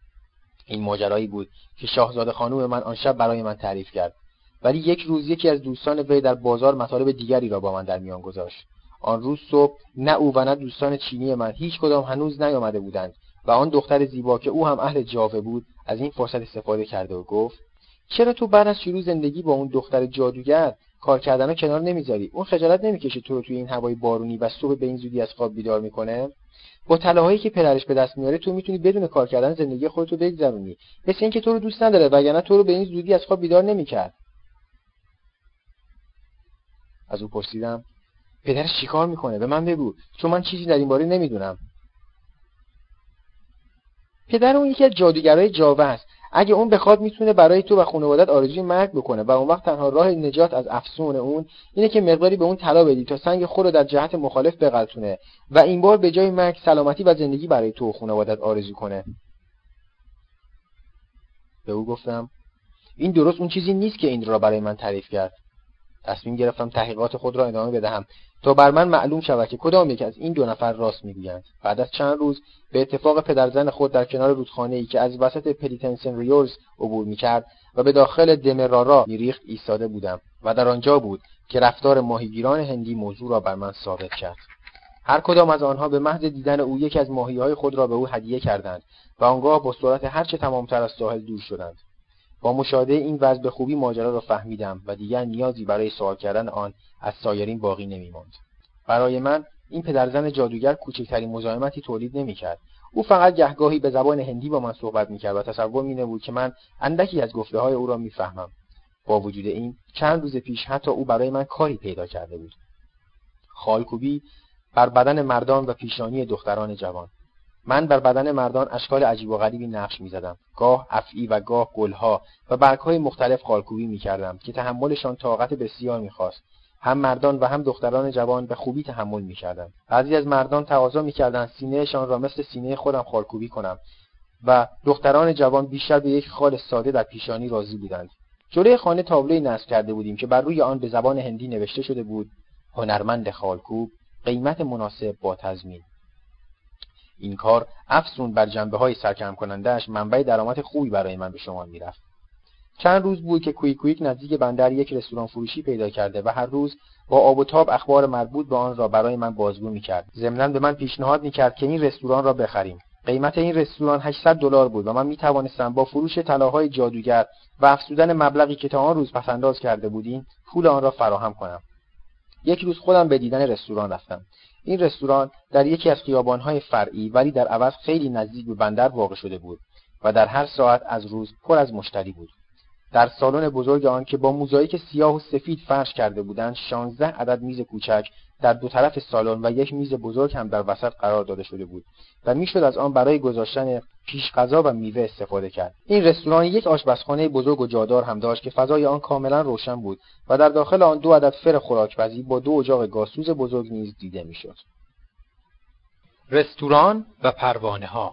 این ماجرایی بود که شاهزاده خانم من آن شب برای من تعریف کرد. ولی یک روز یکی از دوستان وی در بازار مطالب دیگری را با من در میان گذاشت. آن روز صبح نه او و نه دوستان چینی من هیچ کدام هنوز نیامده بودند و آن دختر زیبا که او هم اهل جاوه بود از این فرصت استفاده کرده و گفت: چرا تو بعد از شروع زندگی با اون دختر جادوگر کار کردنو کنار نمیذاری؟ اون خجالت نمیکشه تو رو توی این هوای بارونی و صبح به این زودی از خواب بیدار میکنه؟ با طلاهایی که پدرش به دست میاره تو میتونی بدون کار کردن زندگی خودتو بگذرونی. مثل اینکه تو رو دوست نداره، وگرنه تو رو به این زودی از خواب بیدار نمیکرد. از او پرسیدم پدرش چیکار میکنه؟ به من بگو، چون من چیزی در این باره نمیدونم. پدر اون یکی از جادوگرای جاوه است. اگه اون بخواد میتونه برای تو و خانوادت آرزوی مرگ بکنه و اون وقت تنها راه نجات از افسون اون اینه که مقداری به اون طلا بدی تا سنگ خود رو در جهت مخالف بغلتونه و این بار به جای مرگ سلامتی و زندگی برای تو و خانوادت آرزو کنه. به او گفتم این درست اون چیزی نیست که این را برای من تعریف کرد. تصمیم گرفتم تحقیقات خود را ادامه بدهم تا بر من معلوم شود که کدام یک از این دو نفر راست میگویند. بعد از چند روز به اتفاق پدرزن خود در کنار رودخانه‌ای که از وسط پلیتنسن ریورز عبور می‌کرد و به داخل دمرارا می‌ریخت ایستاده بودم و در آنجا بود که رفتار ماهیگیران هندی موضوع را بر من ثابت کرد. هر کدام از آنها به محض دیدن او یکی از ماهی‌های خود را به او هدیه کردند و آنگاه با سرعت هرچه تمامتر از ساحل دور شدند. با مشاهده این وضع به خوبی ماجرا را فهمیدم و دیگر نیازی برای سوال کردن آن از سایرین باقی نمی‌ماند. برای من این پدرزن جادوگر کوچکترین مزاحمتی تولید نمی‌کرد. او فقط گهگاهی به زبان هندی با من صحبت می‌کرد و تصور می‌نمود که من اندکی از گفته‌های او را می‌فهمم. با وجود این چند روز پیش حتی او برای من کاری پیدا کرده بود. خالکوبی بر بدن مردان و پیشانی دختران جوان. من بر بدن مردان اشکال عجیب و غریبی نقش می‌زدم. گاه افعی و گاه گلها و برگ‌های مختلف خالکوبی می‌کردم که تحملشان طاقت بسیار می‌خواست. هم مردان و هم دختران جوان به خوبی تحمل می‌کردند. بعضی از مردان تقاضا می‌کردند سینه‌شان را مثل سینه خودم خالکوبی کنم و دختران جوان بیشتر به یک خال ساده در پیشانی راضی بودند. جلوی خانه تابلویی نصب کرده بودیم که بر روی آن به زبان هندی نوشته شده بود: هنرمند خالکوب، قیمت مناسب با تضمین. این کار افزون بر جنبه‌های سرگرم کننده‌اش منبع درآمد خوبی برای من به شمار می‌رفت. چند روز بود که کویک نزدیک بندر یک رستوران فروشی پیدا کرده و هر روز با آب و تاب اخبار مربوط به آن را برای من بازگو می‌کرد. ضمناً به من پیشنهاد می‌کرد که این رستوران را بخریم. قیمت این رستوران $800 بود و من می‌توانستم با فروش طلاهای جادوگر و افزودن مبلغی که تا آن روز پس‌انداز کرده بودیم پول آن را فراهم کنم. یک روز خودم به دیدن رستوران رفتم. این رستوران در یکی از خیابان‌های فرعی ولی در عوض خیلی نزدیک به بندر واقع شده بود و در هر ساعت از روز پر از مشتری بود. در سالن بزرگ آن که با موزاییک سیاه و سفید فرش کرده بودند 16 عدد میز کوچک در دو طرف سالن و یک میز بزرگ هم در وسط قرار داده شده بود و میشد از آن برای گذاشتن پیش غذا و میوه استفاده کرد. این رستوران یک آشپزخانه بزرگ و جادار هم داشت که فضای آن کاملا روشن بود و در داخل آن 2 عدد فر خوراکپزی با 2 اجاق گازسوز بزرگ نیز دیده میشد. رستوران و پروانه‌ها.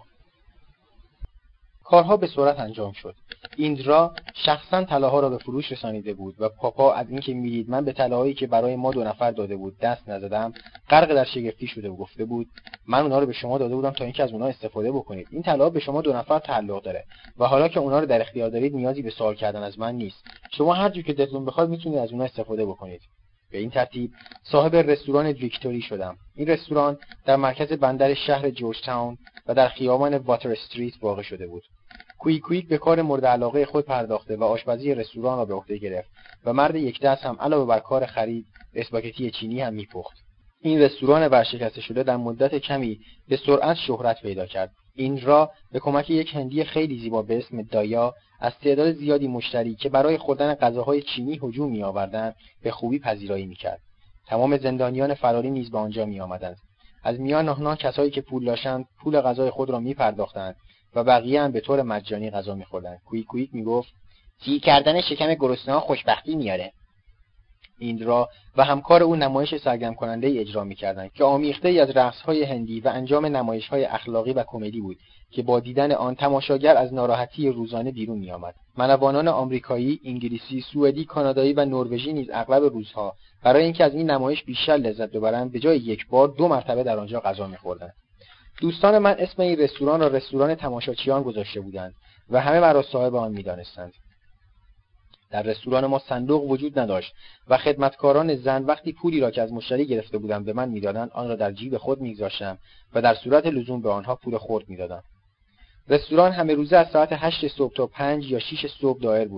کارها به سرعت انجام شد. ایندرا شخصا طلاها را به فروش رسانیده بود و پاپا از اینکه می‌دید من به طلاهایی که برای ما 2 نفر داده بود دست نزدم غرق در شگفتی شده و گفته بود من اونها رو به شما داده بودم تا اینکه از اونها استفاده بکنید. این طلاها به شما 2 نفر تعلق داره و حالا که اونها رو در اختیار دارید نیازی به سوال کردن از من نیست. شما هر جور که دلتون بخواد میتونید از اونها استفاده بکنید. به این ترتیب صاحب رستوران ویکتوری شدم. این رستوران در مرکز بندر شهر جورج تاون و در خیابان واتر استریت واقع شده بود. کویک به کار مورد علاقه خود پرداخته و آشپزی رستوران را به عهده گرفت و مرد یک دست هم علاوه بر کار خرید اسپاگتی چینی هم میپخت. این رستوران ورشکسته شده در مدت کمی به سرعت شهرت پیدا کرد. این را به کمک یک هندی خیلی زیبا به اسم دایا از تعداد زیادی مشتری که برای خوردن غذاهای چینی هجوم می‌آوردند به خوبی پذیرایی می‌کرد. تمام زندانیان فراری نیز به آنجا می‌آمدند. از میان آنها کسایی که پول داشتند پول غذای خود را می‌پرداختند و بقیه هم به طور مجانی غذا می‌خوردند. کویک میگفت سیر کردن شکم گرسنه‌ها خوشبختی میاره. ایندرا و همکار او نمایش سرگرم کننده ای اجرا می‌کردند که آمیخته‌ای از رقص‌های هندی و انجام نمایش‌های اخلاقی و کمدی بود که با دیدن آن تماشاگر از ناراحتی روزانه بیرون می‌آمد. ملوانان آمریکایی، انگلیسی، سوئدی، کانادایی و نروژی نیز اغلب روزها برای اینکه از این نمایش بیشتر لذت ببرند به جای یک بار 2 مرتبه در آنجا غذا می‌خوردند. دوستان من اسم این رستوران را رستوران تماشاچیان گذاشته بودند و همه مرا صاحب آن می‌دانستند. در رستوران ما صندوق وجود نداشت و خدمتکاران زن وقتی پولی را که از مشتری گرفته بودند به من می‌دادند آن را در جیب خود می‌گذاشتم و در صورت لزوم به آنها پول خرد می‌دادم. رستوران همه روزه از ساعت 8 صبح تا 5 یا 6 صبح دایر بود.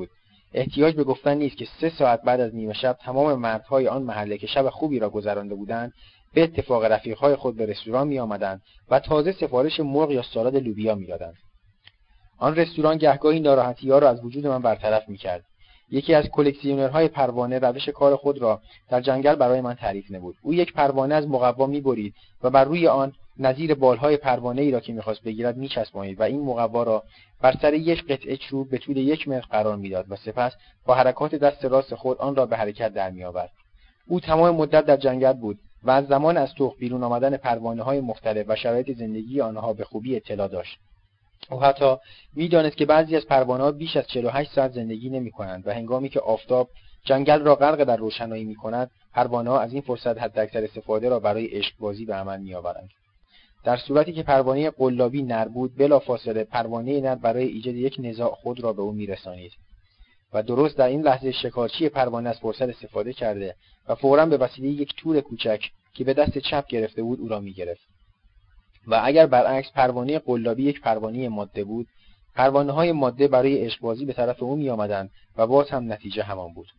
احتیاج به گفتن نیست که 3 ساعت بعد از نیمه شب تمام مردهای آن محله که شب خوبی را گذرانده بودند به اتفاق رفیقهای خود به رستوران می آمدند و تازه سفارش مرغ یا سالاد لوبیا می دادند. آن رستوران گهگاهی ناراحتی‌ها را از وجود من برطرف می‌کرد. یکی از کلکسیونرهای پروانه روش کار خود را در جنگل برای من تعریف نمود. او یک پروانه از مقوا می‌برید و بر روی آن نظیر بالهای پروانه‌ای را که می‌خواست بگیرد می‌چسبانید و این مقوا را بر سر یک قطعه چوب به طول 1 متر قرار می‌داد و سپس با حرکات دست راست خود آن را به حرکت در می‌آورد. او تمام مدت در جنگل بود و از زمان از طوق بیرون آمدن پروانه‌های مختلف و شرایط زندگی آنها به خوبی اطلاع داشت. او حتی می‌دانست که بعضی از پروانه‌ها بیش از 48 ساعت زندگی نمی‌کنند و هنگامی که آفتاب جنگل را غرق در روشنایی می‌کند، پروانه‌ها از این فرصت حداکثر استفاده را برای عشق‌بازی به عمل می‌آورند. در صورتی که پروانه قلابی نر بود، بلافاصله پروانه نر برای ایجاد یک نزاع خود را به او می‌رسانید و درست در این لحظه شکارچی پروانه از فرصت استفاده کرده و فوراً به وسیله یک تور کوچک که به دست چپ گرفته بود او را می‌گرفت. و اگر برعکس پروانه قلابی یک پروانه ماده بود، پروانه‌های ماده برای عشق‌بازی به طرف او می‌آمدند و باز هم نتیجه همان بود.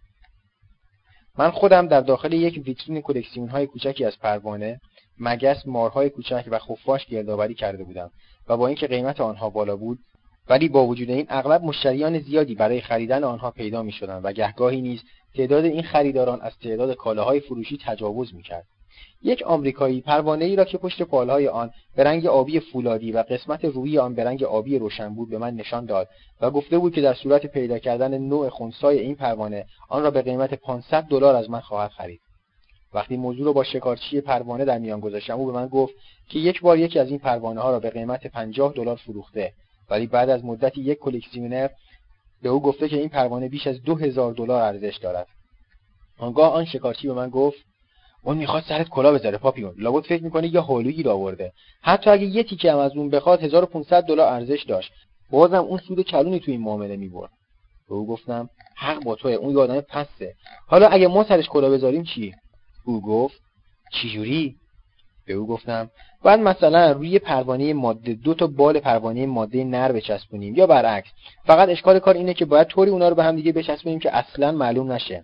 من خودم در داخل یک ویترین کلکسیون‌های کوچکی از پروانه، مگس، مارهای کوچک و خفاش گردآوری کرده بودم و با اینکه قیمت آنها بالا بود، ولی با وجود این اغلب مشتریان زیادی برای خریدن آنها پیدا می‌شدند و گهگاهی نیز تعداد این خریداران از تعداد کالاهای فروشی تجاوز می‌کرد. یک آمریکایی پروانه‌ای را که پشت پالهای آن به رنگ آبی فولادی و قسمت رویی آن به رنگ آبی روشن بود به من نشان داد و گفته بود که در صورت پیدا کردن نوع خنثای این پروانه آن را به قیمت $500 از من خواهد خرید. وقتی موضوع را با شکارچی پروانه در میان گذاشتم، او به من گفت که یک بار یکی از این پروانه‌ها را به قیمت $50 فروخته، ولی بعد از مدتی یک کلکسیونر به او گفته که این پروانه بیش از $2000 ارزش دارد. آنگاه آن شکارچی به من گفت: اون میخواد سرت کلا بذاره پاپیون، لابد فکر میکنه یه هولوگی را آورده. حتی اگه یه تیکه هم از اون بخواد $1500 ارزش داشت، بازم اون سود کلونی تو این معامله میبرد. به او گفتم حق با توئه، اون یه آدم پسته. حالا اگه ما سرش کلا بذاریم چی؟ او گفت چی جوری؟ به او گفتم بعد مثلا روی پروانه ماده 2 تا بال پروانه ماده نر بچسبونیم یا برعکس. فقط اشکال کار اینه که باید طوری اونا رو به هم دیگه بچسبونیم که اصلا معلوم نشه.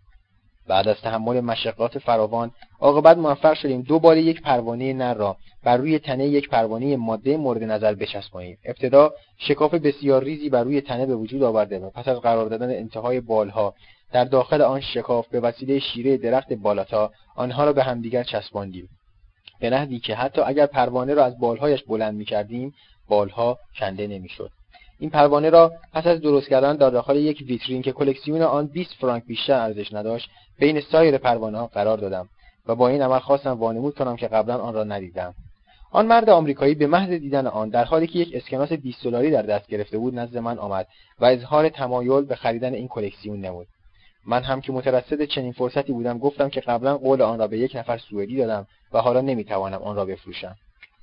بعد از تحمل مشقات فراوان، عاقبت موفق شدیم 2 بال یک پروانه نر را بر روی تنه یک پروانه ماده مورد نظر بچسبانیم. ابتدا شکاف بسیار ریزی بر روی تنه به وجود آورده و پس از قرار دادن انتهای بالها در داخل آن شکاف به وسیله شیره درخت بالاتا آنها را به همدیگر چسباندیم، به نحوی که حتی اگر پروانه را از بالهایش بلند می‌کردیم، بالها کنده نمی‌شد. این پروانه را پس از درست کردن در داخل یک ویترین که کلکسیون آن 20 فرانک بیشتر ارزش نداشت، بین سایر پروانه‌ها قرار دادم و با این عمل خواستم وانمود کنم که قبلا آن را ندیدم. آن مرد آمریکایی به محض دیدن آن، در حالی که یک اسکناس $20 در دست گرفته بود، نزد من آمد و اظهار تمایل به خریدن این کلکسیون نمود. من هم که مترصد چنین فرصتی بودم گفتم که قبلا قول آن را به یک نفر سوئدی دادم و حالا نمیتوانم آن را بفروشم.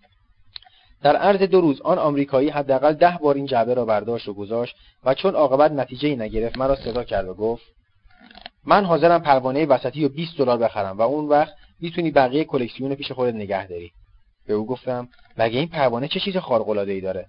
در عرض 2 روز آن آمریکایی حداقل 10 بار این جعبه را برداشت و گذاشت و چون عاقبت نتیجه‌ای نگرفت مرا صدا کرد و گفت من حاضرم پروانه وسطی رو $20 بخرم و اون وقت میتونی بقیه کلکسیون پیش خودت نگه داری. به او گفتم مگه این پروانه چه چیز خارق‌العاده‌ای داره؟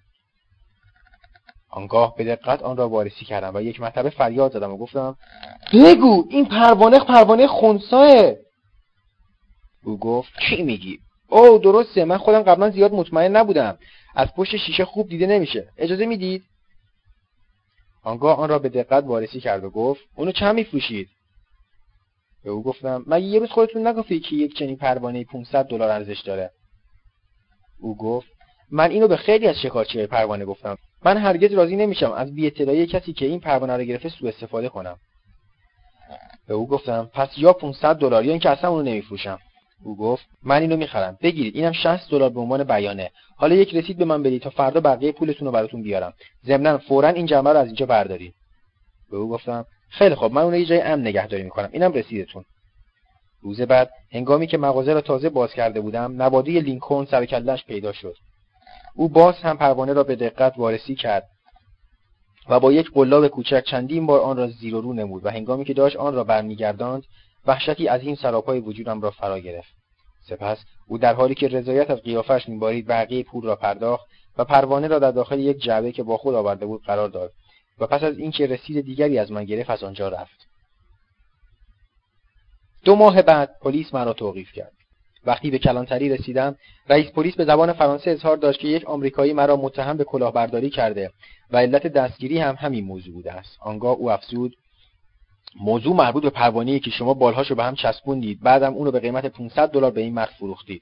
آنگاه به دقت آن را وارسی کردم و یک مرتبه فریاد زدم و گفتم بگو این پروانه خنثیه. او گفت چی میگی؟ اوه درسته، من خودم قبلا زیاد مطمئن نبودم، از پشت شیشه خوب دیده نمیشه، اجازه میدید؟ آنگاه آن را به دقت وارسی کرد و گفت اونو چند میفروشید؟ به او گفتم مگه یه روز خودتون نگفتید که یک چنین پروانه $500 ارزش داره؟ او گفت من اینو به خیلی از شکارچی‌های پروانه گفتم، من هرگز راضی نمیشم از بی اطلاعی کسی که این پروانه رو گرفته سوء استفاده کنم. به او گفتم پس یا $500 یا اینکه اصلا اونو نمیفروشم. او گفت من اینو میخرم، بگیرید، اینم $60 به عنوان بیانه. حالا یک رسید به من بدید تا فردا بقیه پولتون رو براتون بیارم. ضمناً فوراً این جمعه رو از اینجا بردارید. به او گفتم خیلی خوب، من اون رو یه جای امن نگهداری میکنم، اینم رسیدتون. روز بعد هنگامی که مغازه را تازه باز کرده بودم، نواده لینکلن سر کله‌اش پیدا شد. او باز هم پروانه را به دقت وارسی کرد و با یک قلاب کوچک چندین بار آن را زیر و رو نمود و هنگامی که داشت آن را برمیگرداند، وحشتی عظیم سراپای وجودم را فرا گرفت. سپس او در حالی که رضایت از قیافش می‌بارید بقیه پول را پرداخت و پروانه را در داخل یک جعبه که با خود آورده بود قرار داد و پس از اینکه رسید دیگری از من گرفت از آنجا رفت. 2 ماه بعد پلیس مرا توقیف کرد. وقتی به کلانتری رسیدم، رئیس پلیس به زبان فرانسه اظهار داشت که یک آمریکایی مرا متهم به کلاهبرداری کرده و علت دستگیری هم همین موضوع بوده است. آنگاه او افزود: موضوع مربوط به پروانه‌ای که شما بالهاشو به هم چسبوندید، بعدم اون رو به قیمت $500 به این مرد فروختید.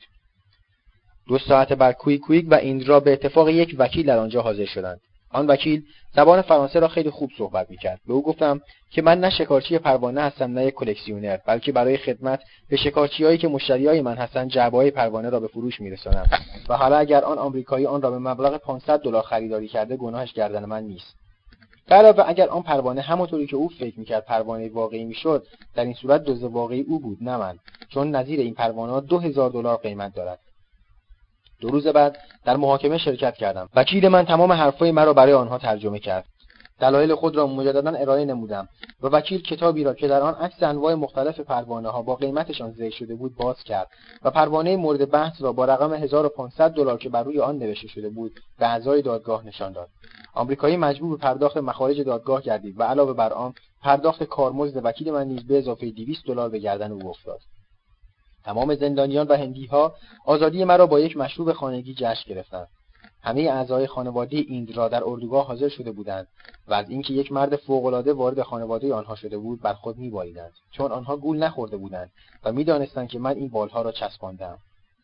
2 ساعت بعد کویک و ایندرا به اتفاق یک وکیل در آنجا حاضر شدند. آن وکیل زبان فرانسه را خیلی خوب صحبت می‌کرد. به او گفتم که من نه شکارچی پروانه هستم نه یک کلکسیونر، بلکه برای خدمت به شکارچی‌هایی که مشتریای من هستند جعبه‌های پروانه را به فروش می‌رسانم و حالا اگر آن آمریکایی آن را به مبلغ $500 خریداری کرده گناهش گردن من نیست. به علاوه اگر آن پروانه همونطوری که او فکر می‌کرد پروانه واقعی می‌شد، در این صورت دزد واقعی او بود نه من، چون نظیر این پروانه $2000 قیمت دارد. 2 روز بعد در محاکمه شرکت کردم. وکیل من تمام حرفای مرا برای آنها ترجمه کرد. دلایل خود را مجددا ارائه نمودم و وکیل کتابی را که در آن عکس انواع مختلف پروانه‌ها با قیمتشان ذکر شده بود باز کرد و پروانه مورد بحث را با رقم $1500 که بر روی آن نوشته شده بود به اعضای دادگاه نشان داد. آمریکایی مجبور به پرداخت مخارج دادگاه گردید و علاوه بر آن پرداخت کارمزد وکیل من نیز به اضافه $200 به گردن او افتاد. تمام زندانیان و هندی‌ها آزادی مرا با یک مشروب خانگی جشن گرفتند. همه اعضای خانواده ایندرا در اردوگاه حاضر شده بودند و از اینکه یک مرد فوق‌العاده وارد خانواده آنها شده بود بر خود می‌بالیدند، چون آنها گول نخورده بودند و می‌دانستند که من این بالها را چسباندم.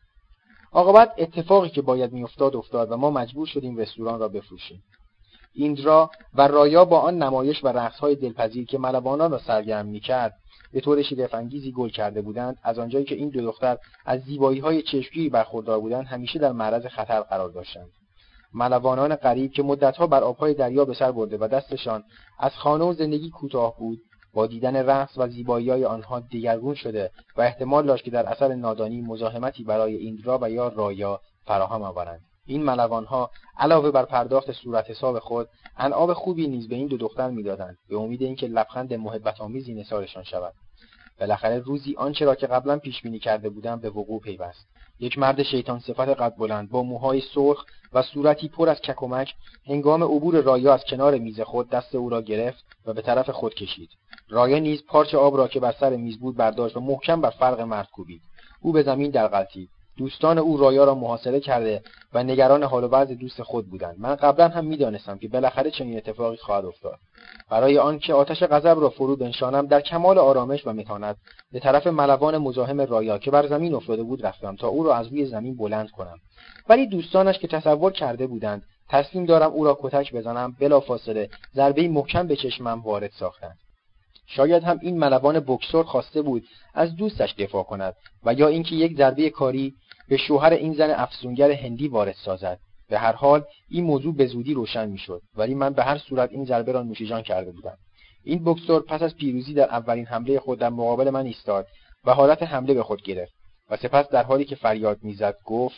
عاقبت اتفاقی که باید می‌افتاد افتاد و ما مجبور شدیم رستوران را بفروشیم. ایندرا و رایا با آن نمایش و رقص‌های دلپذیر که ملوانان را سرگرم می‌کرد به طور شگفت‌انگیزی گل کرده بودند. از آنجایی که این 2 دختر از زیبایی‌های چشمگیری برخوردار بودند همیشه در معرض خطر قرار داشتند. ملوانان غریب که مدتها بر آبهای دریا به سر برده و دستشان از خانه و زندگی کوتاه بود، با دیدن رقص و زیبایی‌های آنها دگرگون شده و احتمال داشت که در اثر نادانی مزاحمتی برای ایندرا و یا رایا فراهم آورند. این ملوان‌ها علاوه بر پرداخت صورت حساب خود، انعام خوبی نیز به این 2 دختر می‌دادند، به امید اینکه لبخند محبت‌آمیزی نثارشان شود. بالاخره روزی آنچه را که قبلا پیش بینی کرده بودم به وقوع پیوست. یک مرد شیطان صفت قد بلند با موهای سرخ و صورتی پر از ککمک هنگام عبور رایا از کنار میز خود دست او را گرفت و به طرف خود کشید. رایا نیز پارچه آب را که بر سر میز بود برداشت و محکم بر فرق مرد کوبید. او به زمین درغلتید. دوستان او رایا را محاصره کرده و نگران حال و وضع دوست خود بودند. من قبلا هم می‌دانستم که بالاخره چنین اتفاقی خواهد افتاد. برای آنکه آتش غضب را فرو بنشانم در کمال آرامش و متانت به طرف ملوان مزاحم رایا که بر زمین افتاده بود رفتم تا او را از روی زمین بلند کنم. ولی دوستانش که تصور کرده بودند تصمیم دارم او را کتک بزنم، بلافاصله ضربه‌ای محکم به چشمم وارد ساختند. شاید هم این ملوان بکسور خواسته بود از دوستش دفاع کند و یا اینکه یک ضربه کاری به شوهر این زن افسونگر هندی وارد سازد. به هر حال این موضوع به زودی روشن میشد، ولی من به هر صورت این ضربه را نوشیجان کرده بودم. این بکسور پس از پیروزی در اولین حمله خود در مقابل من ایستاد و حالت حمله به خود گرفت و سپس در حالی که فریاد میزد گفت: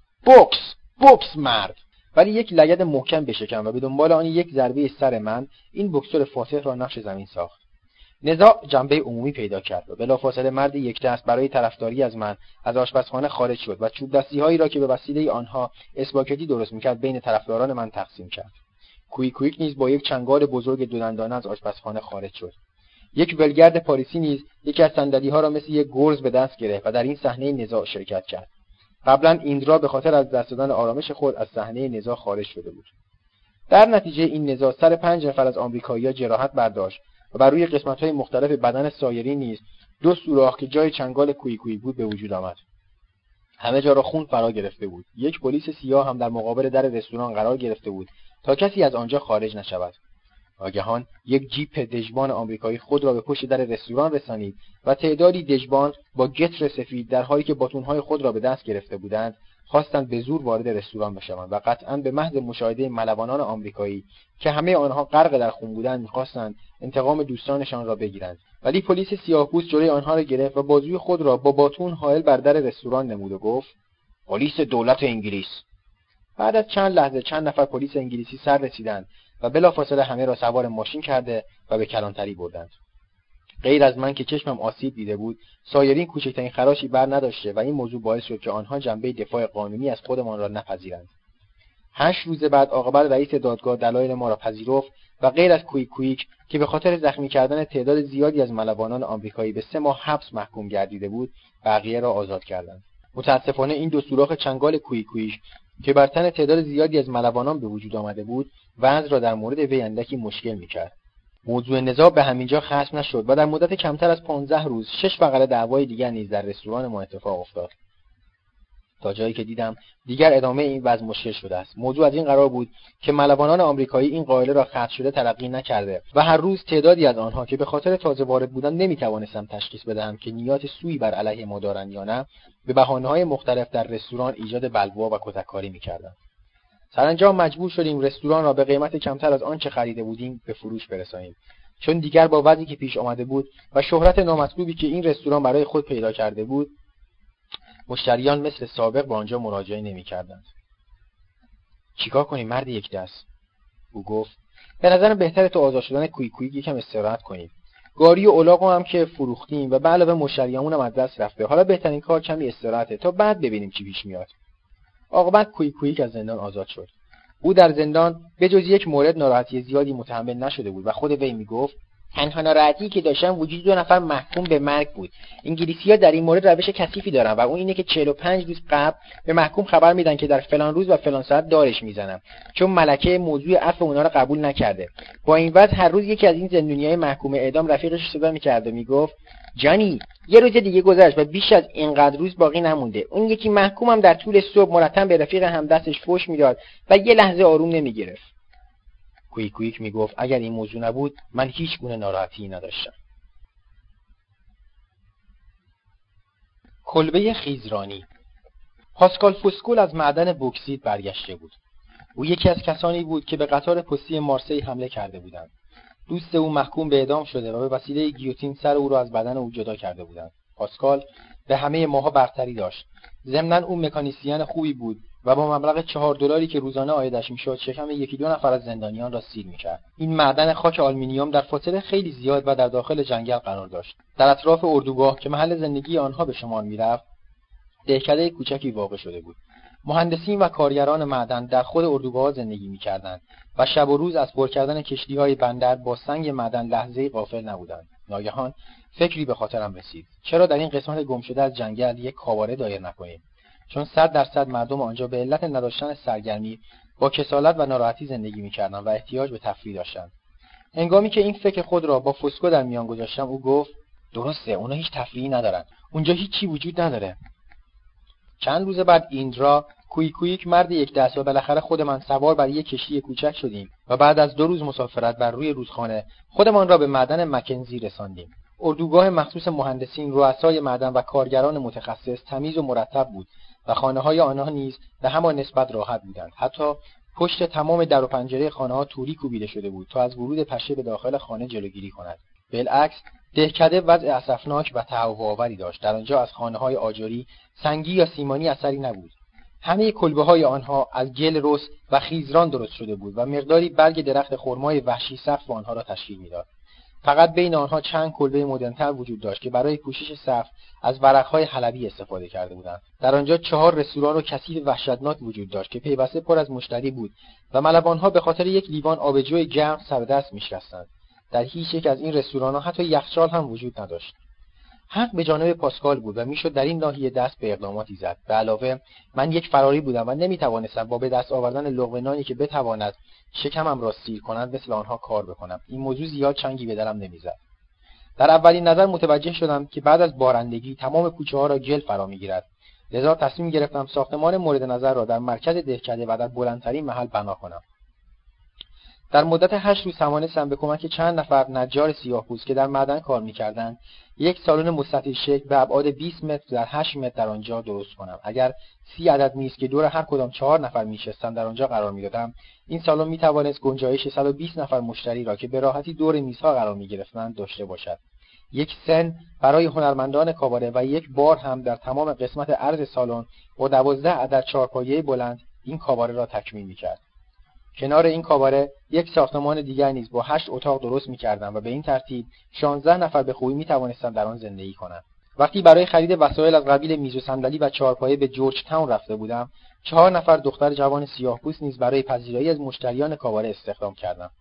بوکس مرد! ولی یک لگد محکم بشکن و به دنبال آن یک ضربه سر من این بکسور فاتح را نقش زمین ساخت. نزاع جنبه عمومی پیدا کرد و بلافاصله مرد یک دست برای طرفداری از من از آشپزخانه خارج شد و چوب دستی‌هایی را که به وسیله آنها اسپاگتی درست می‌کرد بین طرفداران من تقسیم کرد. کویک نیز با یک چنگال بزرگ 2 دندانه از آشپزخانه خارج شد. یک ولگرد پاریسی نیز یکی از صندلی‌ها را مثل یک گرز به دست گرفت و در این صحنه نزاع شرکت کرد. قبلا ایندرا به خاطر از دست دادن آرامش خود از صحنه نزاع خارج شده بود. در نتیجه این نزاع سر 5 نفر از آمریکایی‌ها جراحت برداشت و بر روی قسمت‌های مختلف بدن سایرین نیز 2 سوراخ که جای چنگال کویک بود به وجود آمد. همه جا را خون فرا گرفته بود. یک پلیس سیاه هم در مقابل در رستوران قرار گرفته بود تا کسی از آنجا خارج نشود. ناگهان یک جیپ دژبان آمریکایی خود را به پشت در رستوران رسانید و تعدادی دژبان با گتر سفید در حالی که باتون‌های خود را به دست گرفته بودند خواستند به زور وارد رستوران بشوند و قطعاً به محض مشاهده ملوانان آمریکایی که همه آنها غرق در خون بودند می‌خواستند انتقام دوستانشان را بگیرند. ولی پلیس سیاه‌پوست جلوی آنها را گرفت و بازوی خود را با باتون حائل بر در رستوران نمود و گفت: پلیس دولت انگلیس. بعد از چند لحظه چند نفر پلیس انگلیسی سر رسیدند و بلافاصله همه را سوار ماشین کرده و به کلانتری بردند. غیر از من که چشمم آسیب دیده بود، سایرین کوچکترین خراشی بر نداشته و این موضوع باعث شد که آنها جنبه دفاع قانونی از خودمان را نپذیرند. 8 روز بعد عاقبت رئیس دادگاه دلایل ما را پذیرفت و غیر از کویک که به خاطر زخمی کردن تعداد زیادی از ملوانان آمریکایی به 3 ماه حبس محکوم گردیده بود، بقیه را آزاد کردند. متاسفانه این 2 سوراخ چنگال کویک که بر تن تعداد زیادی از ملوانان به وجود آمده بود، وضع را در مورد وی اندکی مشکل می‌کرد. موضوع نزاع به همینجا ختم نشد و در مدت کمتر از 15 روز 6 فقره دعوای دیگر نیز در رستوران ما اتفاق افتاد. تا جایی که دیدم دیگر ادامه این وضع مشکل شده است. موضوع از این قرار بود که ملوانان آمریکایی این قائله را ختم شده تلقی نکرده و هر روز تعدادی از آنها که به خاطر تازه وارد بودن نمیتوانستم تشخیص بدهم که نیات سوئی بر علیه ما دارند یا نه، به بهانه‌های مختلف در رستوران ایجاد بلوا و کتککاری میکردند. سرانجام مجبور شدیم رستوران را به قیمت کمتر از آنچه خریده بودیم به فروش برسانیم، چون دیگر با وضعی که پیش آمده بود و شهرت نامطلوبی که این رستوران برای خود پیدا کرده بود، مشتریان مثل سابق به آنجا مراجعه نمی‌کردند. چیکار کنیم مرد یک دست؟ او گفت به نظرم بهتره تو آزاد شدن کویک یکم استراحت کنیم. گاری و الاغو هم که فروختیم و به علاوه مشتریامون هم از دست رفته. حالا بهترین کار کمی استراحته تا بعد ببینیم چی پیش میاد. عاقبت کویک از زندان آزاد شد. او در زندان به جز یک مورد ناراحتی زیادی متحمل نشده بود و خود وی میگفت تنها ناراحتی که داشتم وجود 2 نفر محکوم به مرگ بود. انگلیسی‌ها در این مورد روش کثیفی دارن و اون اینه که 45 روز قبل به محکوم خبر میدن که در فلان روز و فلان ساعت دارش میزنن، چون ملکه موضوع عفو اونا رو قبول نکرده. با این وضع هر روز یکی از این زندونیای محکوم اعدام رفیقش صدا میکرد و میگفت جانی یه روز دیگه گذشت و بیش از اینقدر روز باقی نمونده. اون یکی محکومم در طول صبح مرتب به رفیق همدستش فحش میداد و یه لحظه آروم نمیگرفت. کویک میگفت اگر این موضوع نبود من هیچ گونه ناراحتی نداشتم. کلبه خیزرانی. پاسکال فوسکول از معدن بوکسیت برگشته بود. او یکی از کسانی بود که به قطار پستی مارسی حمله کرده بودند. دوست او محکوم به اعدام شده و به وسیله گیوتین سر او را از بدن او جدا کرده بودند. پاسکال به همه ماها برتری داشت. ضمناً او مکانیسین خوبی بود و با مبلغ $4 که روزانه عایدش میشد شکم 1-2 نفر از زندانیان را سیر میکرد. این معدن خاک آلومینیوم در فاصله خیلی زیاد و در داخل جنگل قرار داشت. در اطراف اردوگاه که محل زندگی آنها به شمار میرفت، دهکده کوچکی واقع شده بود. مهندسین و کارگران معدن در خود اردوگاه زندگی میکردند و شب و روز از پر کردن کشتی‌های بندر با سنگ معدن لحظه‌ای غافل نبودند. ناگهان فکری به خاطرم رسید. چرا در این قسمت گم شده از جنگل یک کاباره دایر نکنیم؟ چون 100% مردم آنجا به علت نداشتن سرگرمی با کسالت و ناراحتی زندگی می‌کردند و احتیاج به تفریح داشتند. هنگامی که این فکر خود را با فوسکو در میان گذاشتم، او گفت درسته، اونا هیچ تفریحی ندارن. اونجا هیچی وجود نداره. چند روز بعد ایندرا، کویک مرد یک دست و بالاخره خود من سوار بر یک کشتی کوچک شدیم و بعد از 2 روز مسافرت بر روی رودخانه خودمان را به معدن مکنزی رساندیم. اردوگاه مخصوص مهندسین، رؤسای معدن و کارگران متخصص تمیز و مرتب بود و خانه‌های آنها نیز به همان نسبت راحت بودند. حتی پشت تمام در و پنجره خانه‌ها توری کوبیده شده بود تا از ورود پشه به داخل خانه جلوگیری کند. بالعکس، دهکده وضع اسفناک و تهوع‌آوری داشت. در آنجا از خانه‌های آجری، سنگی یا سیمانی اثری نبود. همه کلبه‌های آنها از گل رس و خیزران درست شده بود و مقداری برگ درخت خرمای وحشی سقف آنها را تشکیل می‌داد. فقط بین آنها چند کلبه مدرن‌تر وجود داشت که برای پوشش سقف از ورق‌های حلبی استفاده کرده بودند. در آنجا 4 رستوران و کثیف وحشتناک وجود داشت که پیوسته پر از مشتری بود و ملوان‌ها به خاطر یک لیوان آبجو گرم سر دست می‌شکستند. در هیچ یک از این رستوران‌ها حتی یخچال هم وجود نداشت. حق به جانب پاسکال بود و میشد در این ناحیه دست به اقداماتی زد. به علاوه من یک فراری بودم و نمیتوانستم با به دست آوردن لقمه نانی که بتواند شکمم را سیر کند مثل آنها کار بکنم. این موضوع زیاد چنگی به دلم نمیزد. در اولین نظر متوجه شدم که بعد از بارندگی تمام کوچه‌ها را گل فرا میگیرد. لذا تصمیم گرفتم ساختمان مورد نظر را در مرکز دهکده و در بلندترین محل بنا کنم. در مدت 8 روز توانستم به کمک چند نفر نجار سیاه‌پوست که در معدن کار می‌کردند، یک سالن مستطیل شکل به ابعاد 20 متر در 8 متر در آنجا درست کنم. اگر 30 عدد میز که دور هر کدام 4 نفر می‌نشستند در آنجا قرار می‌دادم، این سالن می‌توانست گنجایش 120 نفر مشتری را که به راحتی دور میزها قرار می‌گرفتند داشته باشد. یک سن برای هنرمندان کاباره و یک بار هم در تمام قسمت عرض سالن با 12 عدد چهارپایه بلند این کاباره را تکمیل می‌کرد. کنار این کاباره یک ساختمان دیگر نیز با 8 اتاق درست می‌کردند و به این ترتیب 16 نفر به خوبی می‌توانستند در آن زندگی کنند. وقتی برای خرید وسایل از قبیل میز و صندلی و چهارپایه به جورج تاون رفته بودم، 4 نفر دختر جوان سیاه‌پوست نیز برای پذیرایی از مشتریان کاباره استخدام کردم.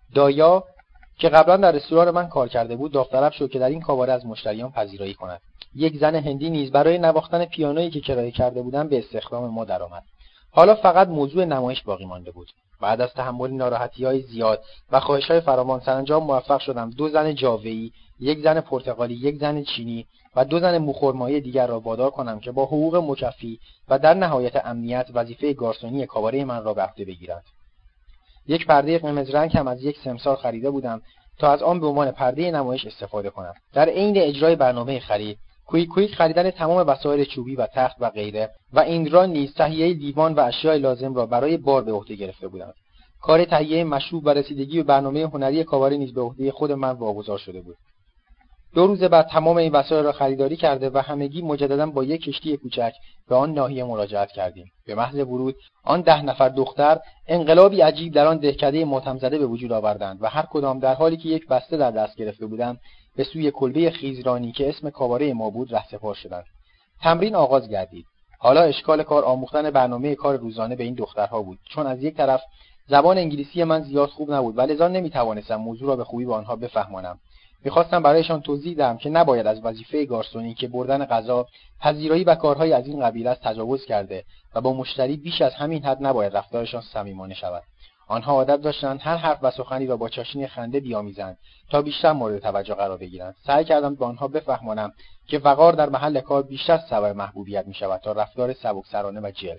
دایا که قبلا در رستوران من کار کرده بود داوطلب شد که در این کاباره از مشتریان پذیرایی کند. یک زن هندی نیز برای نواختن پیانویی که کرایه کرده بودم به استخدام ما درآمد. حالا فقط موضوع نمایش باقی مانده بود. بعد از تحمل ناراحتی‌های زیاد و خواهش‌های فراوان سرانجام موفق شدم 2 زن جاوه‌ای، 1 زن پرتغالی، 1 زن چینی و 2 زن موخرمایه دیگر را وادار کنم که با حقوق مکفی و در نهایت امنیت وظیفه گارسونی کاباره من را به عهده بگیرند. یک پرده قرمز رنگ هم از یک سمسار خریده بودم تا از آن به عنوان پرده نمایش استفاده کنم. در عین اجرای برنامه خرید، کویک خریدن تمام وسایل چوبی و تخت و غیره و ایندرا نیز تهیه لیوان و اشیاء لازم را برای بار به عهده گرفته بودند. کار تهیه مشروب و رسیدگی به برنامه هنری کاباره نیز به عهده خود من واگذار شده بود. 2 روز بعد تمام این وسایل را خریداری کرده و همگی مجددا با یک کشتی کوچک به آن ناحیه مراجعت کردیم. به محض ورود آن 10 نفر دختر انقلابی عجیب در آن دهکده ماتم زده به وجود آوردند و هر کدام در حالی که یک بسته در دست گرفته بودند به سوی کلبه خیزرانی که اسم کاباره ما بود رهسپار شدند. تمرین آغاز گردید. حالا اشکال کار آموختن برنامه کار روزانه به این دخترها بود، چون از یک طرف زبان انگلیسی من زیاد خوب نبود و لذا نمیتوانستم موضوع را به خوبی به آنها بفهمانم. میخواستم برایشان توضیح دهم که نباید از وظیفه گارسونی که بردن غذا، پذیرایی و کارهای از این قبیل است تجاوز کرده و با مشتری بیش از همین حد نباید رفتارشان صمیمانه شود. آنها عادت داشتند هر حرف و سخنی را با چاشنی خنده بیامیزند تا بیشتر مورد توجه قرار بگیرند. سعی کردم به آنها بفهمانم که وقار در محل کار بیشتر سبب محبوبیت میشود تا رفتار سبکسرانه و جلف.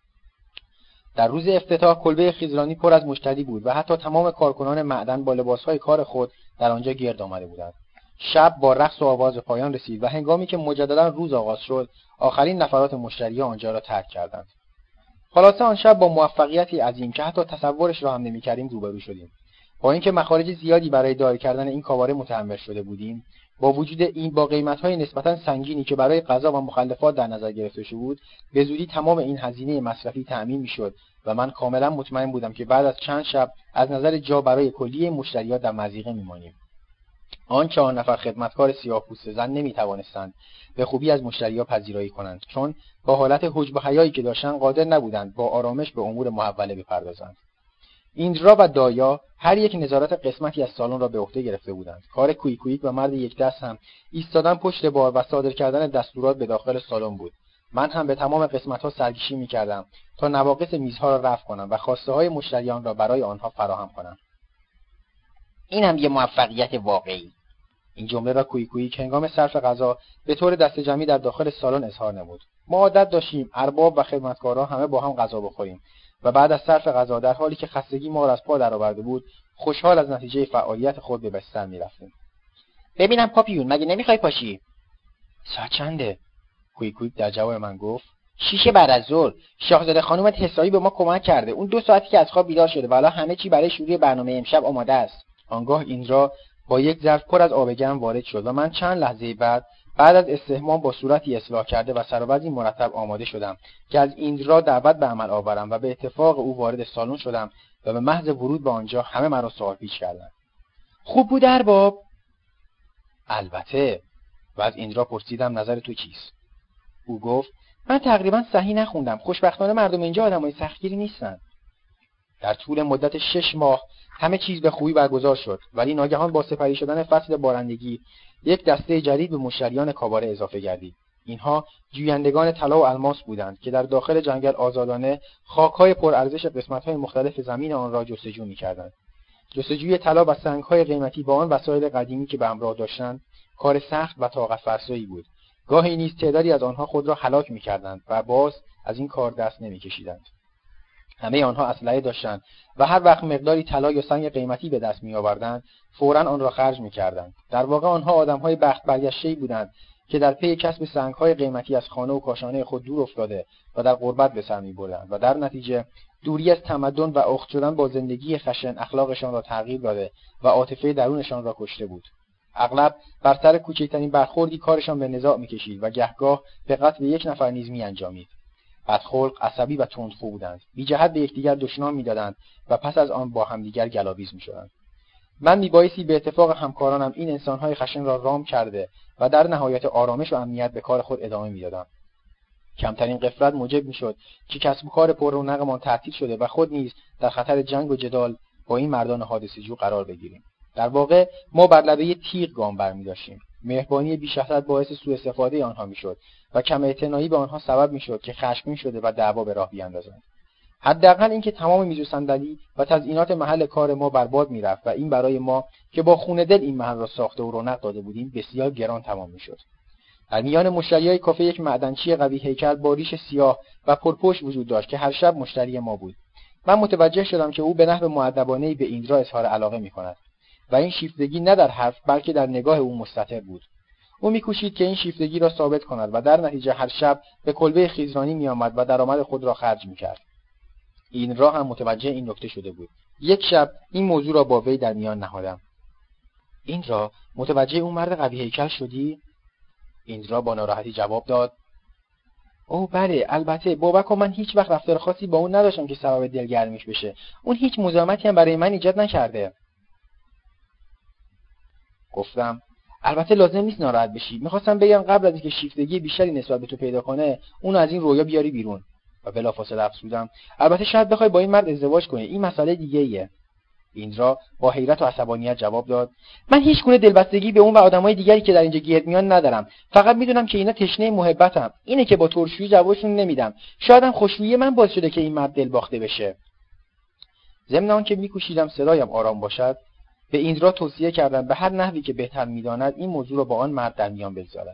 در روز افتتاح کلبه خیزرانی پر از مشتری بود و حتی تمام کارکنان معدن با لباسهای کار خود در آنجا گرد آمده بودند. شب با رقص و آواز پایان رسید و هنگامی که مجددا روز آغاز شد، آخرین نفرات مشتری آنجا را ترک کردند. خلاصه آن شب با موفقیتی عظیم که حتی تصورش را هم نمی‌کردیم روبرو شدیم. با اینکه مخارج زیادی برای داری کردن این کاباره متحمل شده بودیم، با وجود این با قیمت‌های نسبتاً سنگینی که برای غذا و مخلفات در نظر گرفته شده بود، به زودی تمام این هزینه مصرفی تأمین می‌شد و من کاملا مطمئن بودم که بعد از چند شب از نظر جا برای کلیه مشتریات در مضیقه می‌مانیم. آن 4 نفر خدمتکار سیاه‌پوست زن نمی‌توانستند به خوبی از مشتری‌ها پذیرایی کنند، چون با حالت حجب و حیایی که داشتند قادر نبودند با آرامش به امور محوله بپردازند. ایندرا و دایا هر یک نظارت قسمتی از سالن را به عهده گرفته بودند. کار کویک و مرد یک دست هم ایستادن پشت بار و صادر کردن دستورات به داخل سالن بود. من هم به تمام قسمت‌ها سرکشی می‌کردم تا نواقص میزها را رفع کنم و خواسته‌های مشتریان را برای آنها فراهم کنم. این هم یه موفقیت واقعی. این جمله را کویک هنگام صرف غذا به طور دست جمعی در داخل سالن اظهار نمود. ما عادت داشتیم ارباب و خدمتکاران همه با هم غذا بخوریم و بعد از صرف غذا در حالی که خستگی ما را از پا درآورده بود، خوشحال از نتیجه فعالیت خود به بستر می‌رفتیم. ببینم پاپیون، مگه نمیخوای پاشی؟ ساعت چنده؟ کویک در جواب من گفت 6 بعد از ظهر. شاهزاده خانومت حسابی به ما کمک کرده. اون 2 ساعتی که از خواب بیدار شده و حالا همه چی برای شروع برنامه امشب آماده است. آنگاه ایندرا با یک ظرف پر از آب گرم وارد شد و من چند لحظه بعد از استحمام با صورتی اصلاح کرده و سر و وضعی مرتب آماده شدم که از ایندرا دعوت به عمل آورم و به اتفاق او وارد سالن شدم و به محض ورود به آنجا همه مرا سوال پیچ کردند. خوب بود ارباب؟ البته. و از ایندرا پرسیدم نظر تو چیست؟ او گفت من تقریبا صحیح نخوندم. خوشبختانه مردم اینجا آدمای سختگیری نیستن. در طول مدت 6 ماه همه چیز به خوبی برگزار شد، ولی ناگهان با سپری شدن فصل بارندگی یک دسته جدید به مشتریان کاباره اضافه گردید. اینها جویندگان طلا و الماس بودند که در داخل جنگل آزادانه خاک‌های پرارزش قسمت‌های مختلف زمین آن را جستجو می‌کردند. جستجوی طلا و سنگ‌های قیمتی با آن وسایل قدیمی که به همراه داشتند، کار سخت و طاقت فرسایی بود. گاهی نیز تعدادی از آنها خود را هلاک می‌کردند و باز از این کار دست نمی‌کشیدند. همه آنها اسلحه داشتند و هر وقت مقداری طلا یا سنگ قیمتی به دست می‌آوردند، فوراً آن را خرج می‌کردند. در واقع آنها آدم‌های بخت برگشته‌ای بودند که در پی کسب سنگ‌های قیمتی از خانه و کاشانه خود دور افتاده و در غربت به سر می‌بردند و در نتیجه دوری از تمدن و اخت شدن با زندگی خشن اخلاقشان را تغییر داده و عاطفه درونشان را کشته بود. اغلب بر سر کوچکترین برخوردی کارشان به نزاع می‌کشید و گهگاه به قتل یک نفر نیز می‌انجامید. بدخلق، عصبی و تندخو بودند. بی جهت به یکدیگر دشنام می‌دادند و پس از آن با همدیگر گلاویز می‌شدند. من میبایستی به اتفاق همکارانم این انسان‌های خشن را رام کرده و در نهایت آرامش و امنیت به کار خود ادامه می‌دادم. کمترین غفلت موجب می‌شد که کسب و کار پر رونقمان تعطیل شده و خود نیز در خطر جنگ و جدال با این مردان حادثه‌جو قرار بگیریم. در واقع ما بر لبه تیغ گام برمی‌داشتیم. مهربانی بیش از حد باعث سوء استفاده آنها میشد و کم اعتنایی به آنها سبب میشد که خشمگین شده و دعوا به راه بیاندازند. حداقل اینکه تمام میز و صندلی و تزیینات محل کار ما برباد میرفت و این برای ما که با خون دل این محل را ساخته و رونق داده بودیم بسیار گران تمام میشد. در میان مشتریای کافه یک معدنچی قوی هیکل با ریش سیاه و پرپشت وجود داشت که هر شب مشتری ما بود. من متوجه شدم که او به نحو مؤدبانه‌ای به ایندرا اظهار علاقه می‌کند و این شیفتگی نه در حرف بلکه در نگاه او مستتر بود. او می‌کوشید که این شیفتگی را ثابت کند و در نتیجه هر شب به کلبه خیزرانی می‌آمد و درآمد خود را خرج می‌کرد. ایندرا هم متوجه این نکته شده بود. یک شب این موضوع را با وی در میان نهادم. ایندرا، متوجه اون مرد قوی هیکل شدی؟ ایندرا با ناراحتی جواب داد: اوه بله، البته. بابک و من هیچ وقت رفتار خاصی با اون نداشتم که سبب دلگرمیش بشه. اون هیچ مزاحمتی هم برای من ایجاد نکرده. گفتم: البته لازم نیست ناراحت بشی. میخواستم بگم قبل از اینکه شیفتگی بیشتری نسبت به تو پیدا کنه، اون از این رویا بیاری بیرون. و بلافاصله افسودم: البته شاید بخوای با این مرد ازدواج کنی. این مسئله دیگه ایه. ایندرا با حیرت و عصبانیت جواب داد: من هیچ گونه دلبستگی به اون و آدمای دیگری که در اینجا گرد میان ندارم. فقط میدونم که اینا تشنه محبتم. اینه که با ترشویی جوابشون نمیدم. شایدم خوشرویی من باعث شده که این مرد دلباخته بشه. ضمن آنکه میکوشیدم صدایم آرام باشد، به ایندرا توصیه کردم به هر نحوی که بهتر میداند این موضوع را با آن مرد در میان بگذارد.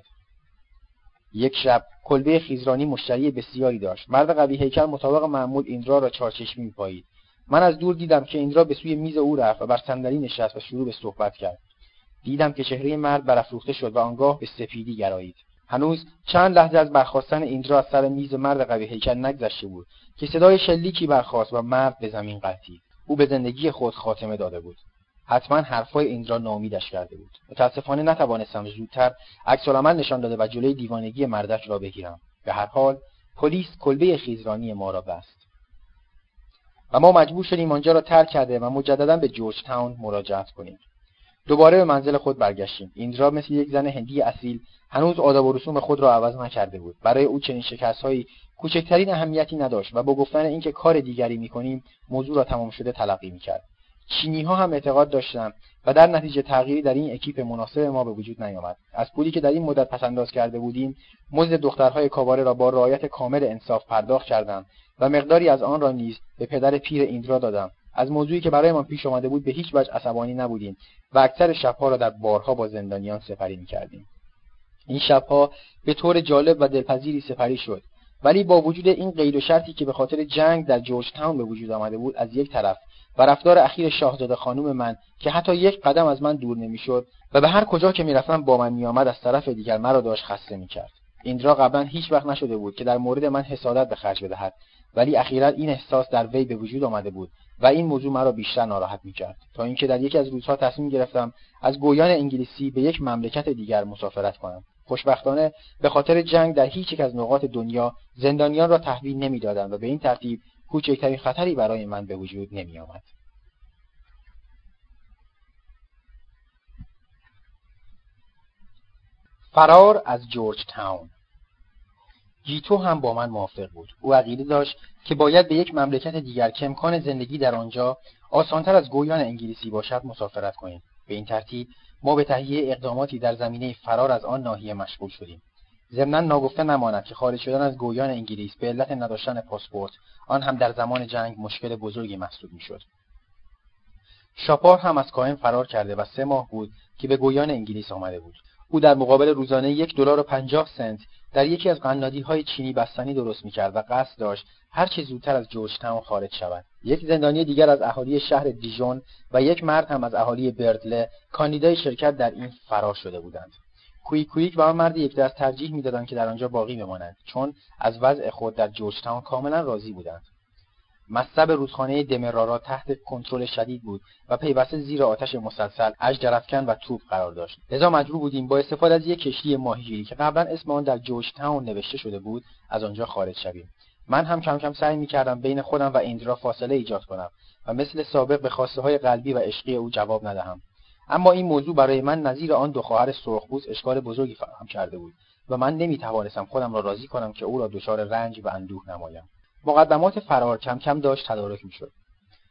یک شب کلبه خیزرانی مشتری بسیاری داشت. مرد قوی هیکل مطابق معمول ایندرا را چارچشمی میپایید. من از دور دیدم که ایندرا به سوی میز او رفت و بر صندلی نشست و شروع به صحبت کرد. دیدم که چهره مرد برافروخته شد و آنگاه به سپیدی گرایید. هنوز چند لحظه از برخاستن ایندرا از سر میز مرد قوی هیکل نگذشته بود که صدای شلیکی برخاست و مرد به زمین غلتید. او به زندگی خود خاتمه داده بود. حتما حرفای ایندرا ناامیدش کرده بود. متاسفانه نتوانستم زودتر عکس‌العمل نشان داده و جلوی دیوانگی مردش را بگیرم. به هر حال پلیس کلبه خیزرانی ما را بست و ما مجبور شدیم آنجا را ترک کرده و مجددا به جورج تاون مراجعت کنیم. دوباره به منزل خود برگشتیم. ایندرا مثل یک زن هندی اصیل هنوز آداب و رسوم خود را عوض نکرده بود. برای او چنین شکست‌هایی کوچکترین اهمیتی نداشت و با گفتن اینکه کار دیگری می‌کنیم موضوع را تمام شده تلقی می‌کرد. چینی‌ها هم اعتقاد داشتند و در نتیجه تغییری در این اکیپ مناسب ما به وجود نیامد. از پولی که در این مدت پس‌انداز کرده بودیم، مزد دخترهای کاباره را با رعایت کامل انصاف پرداخت کردم و مقداری از آن را نیز به پدر پیر ایندرا دادم. از موضوعی که برایمان پیش آمده بود به هیچ وجه عصبانی نبودیم و اکثر شب‌ها را در بارها با زندانیان سپری می‌کردیم. این شب‌ها به طور جالب و دلپذیری سپری شد، ولی با وجود این قید و شرطی که به خاطر جنگ در جورج تاون به وجود آمده بود از یک طرف و رفتار اخیر شاهزاده خانم من که حتی یک قدم از من دور نمی‌شد و به هر کجا که می‌رفتم با من می‌آمد، از طرف دیگر مرا داشت خسته می‌کرد. ایندرا قبلا هیچ وقت نشده بود که در مورد من حسادت به خرج بدهد، ولی اخیراً این احساس در وی به وجود آمده بود و این موضوع مرا بیشتر ناراحت می‌کرد تا اینکه در یکی از روزها تصمیم گرفتم از گویان انگلیسی به یک مملکت دیگر مسافرت کنم. خوشبختانه به خاطر جنگ در هیچ یک از نقاط دنیا زندانیان را تحویل نمی‌دادند و به این ترتیب کوچکترین خطری برای من به وجود نمی‌آمد. فرار از جورج تاون. جیتو هم با من موافق بود. او عقیده داشت که باید به یک مملکت دیگر که امکان زندگی در آنجا آسانتر از گویان انگلیسی باشد مسافرت کنیم. به این ترتیب ما به تهیه اقداماتی در زمینه فرار از آن ناحیه مشغول شدیم. ضمناً ناگفته نماند که خارج شدن از گویان انگلیس به علت نداشتن پاسپورت، آن هم در زمان جنگ، مشکل بزرگی محسوب می‌شد. شاپار هم از کاهن فرار کرده و 3 ماه بود که به گویان انگلیس آمده بود. او در مقابل روزانه $1.50 در یکی از قنادی‌های چینی بستنی درست می‌کرد و قصد داشت هر چه زودتر از جورج تاون خارج شود. یک زندانی دیگر از اهالی شهر دیژون و یک مرد هم از اهالی بردله کاندیدای شرکت در این فرار شده بودند. کویک و آن مرد یک دست ترجیح می‌دادند که در آنجا باقی بمانند، چون از وضع خود در جورج تاون کاملا راضی بودند. مصب رودخانه دمرارا تحت کنترل شدید بود و پیوسته زیر آتش مسلسل، اژدرافکن و توپ قرار داشت. لذا مجبور بودیم با استفاده از یک کشتی ماهیگیری که قبلا اسم آن در جورج تاون نوشته شده بود از آنجا خارج شویم. من هم کم کم سعی می‌کردم بین خودم و ایندرا فاصله ایجاد کنم و مثل سابق به خواسته‌های قلبی و عشقی او جواب ندهم. اما این موضوع برای من نظیر آن 2 خواهر سرخپوست اشکال بزرگی فراهم کرده بود و من نمی‌توانستم خودم را راضی کنم که او را دچار رنج و اندوه نمایم. مقدمات فرار کم کم داشت تدارک می‌شد.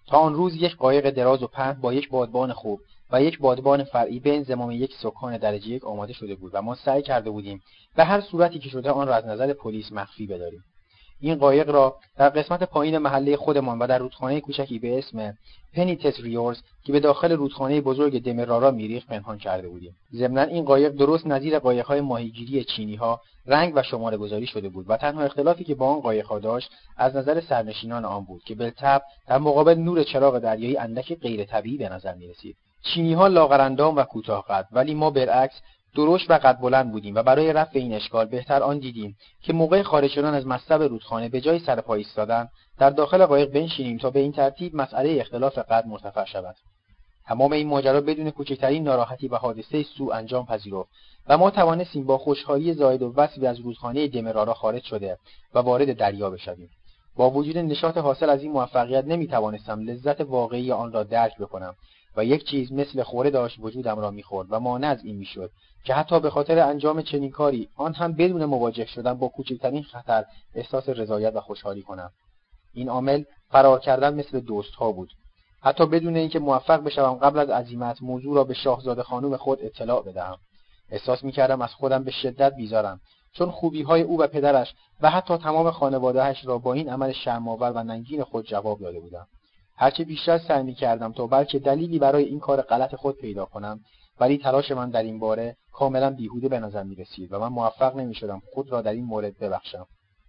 تا آن روز یک قایق دراز و پهن با یک بادبان خوب و یک بادبان فرعی به انضمام یک سکان درجه یک آماده شده بود و ما سعی کرده بودیم به هر صورتی که شده آن را از نظر پلیس مخفی بداریم. این قایق را در قسمت پایین محله خودمان و در رودخانه کوچکی به اسم پنیتس ریورز که به داخل رودخانه بزرگ دمرارا میریخت پنهان کرده بودیم. ضمناً این قایق درست نظیر قایق‌های ماهیگیری چینی‌ها رنگ و شماره گذاری شده بود و تنها اختلافی که با آن قایق‌ها داشت از نظر سرنشینان آن بود که بالطبع در مقابل نور چراغ دریایی اندکی غیر طبیعی به نظر می‌رسید. چینی‌ها لاغرندام و کوتاه‌قد، ولی ما برعکس درشت و قد بلند بودیم و برای رفع این اشکال بهتر آن دیدیم که موقع خارج شدن از مصب رودخانه به جای سر پا ایستادن در داخل قایق بنشینیم تا به این ترتیب مسئله اختلاف قد مرتفع شود. تمام این ماجرا بدون کوچکترین ناراحتی و حادثه سوء انجام پذیرفت و ما توانستیم با خوشحالی زائد و وصفی از رودخانه دمرارا خارج شده و وارد دریا بشویم. با وجود نشاط حاصل از این موفقیت نمیتوانستم لذت واقعی آن را درک بکنم و یک چیز مثل خوره داشت وجودم را میخورد و مانع از این میشد که حتی به خاطر انجام چنین کاری آن هم بدون مواجه شدن با کوچکترین خطر احساس رضایت و خوشحالی کنم. این عامل فرار کردن مثل دوست‌ها بود. حتی بدون اینکه موفق بشوم قبل از عزیمت موضوع را به شاهزاده خانم خود اطلاع بدهم. احساس می‌کردم از خودم به شدت بیزارم، چون خوبی‌های او و پدرش و حتی تمام خانواده‌اش را با این عمل شرم‌آور و ننگین خود جواب داده بودم. هرچه بیشتر سعی می‌کردم تا بلکه دلیلی برای این کار غلط خود پیدا کنم، ولی تلاش من در این باره کاملا بیهوده به نظر می‌رسید و من موفق نمی‌شدم خود را در این مورد ببخشم.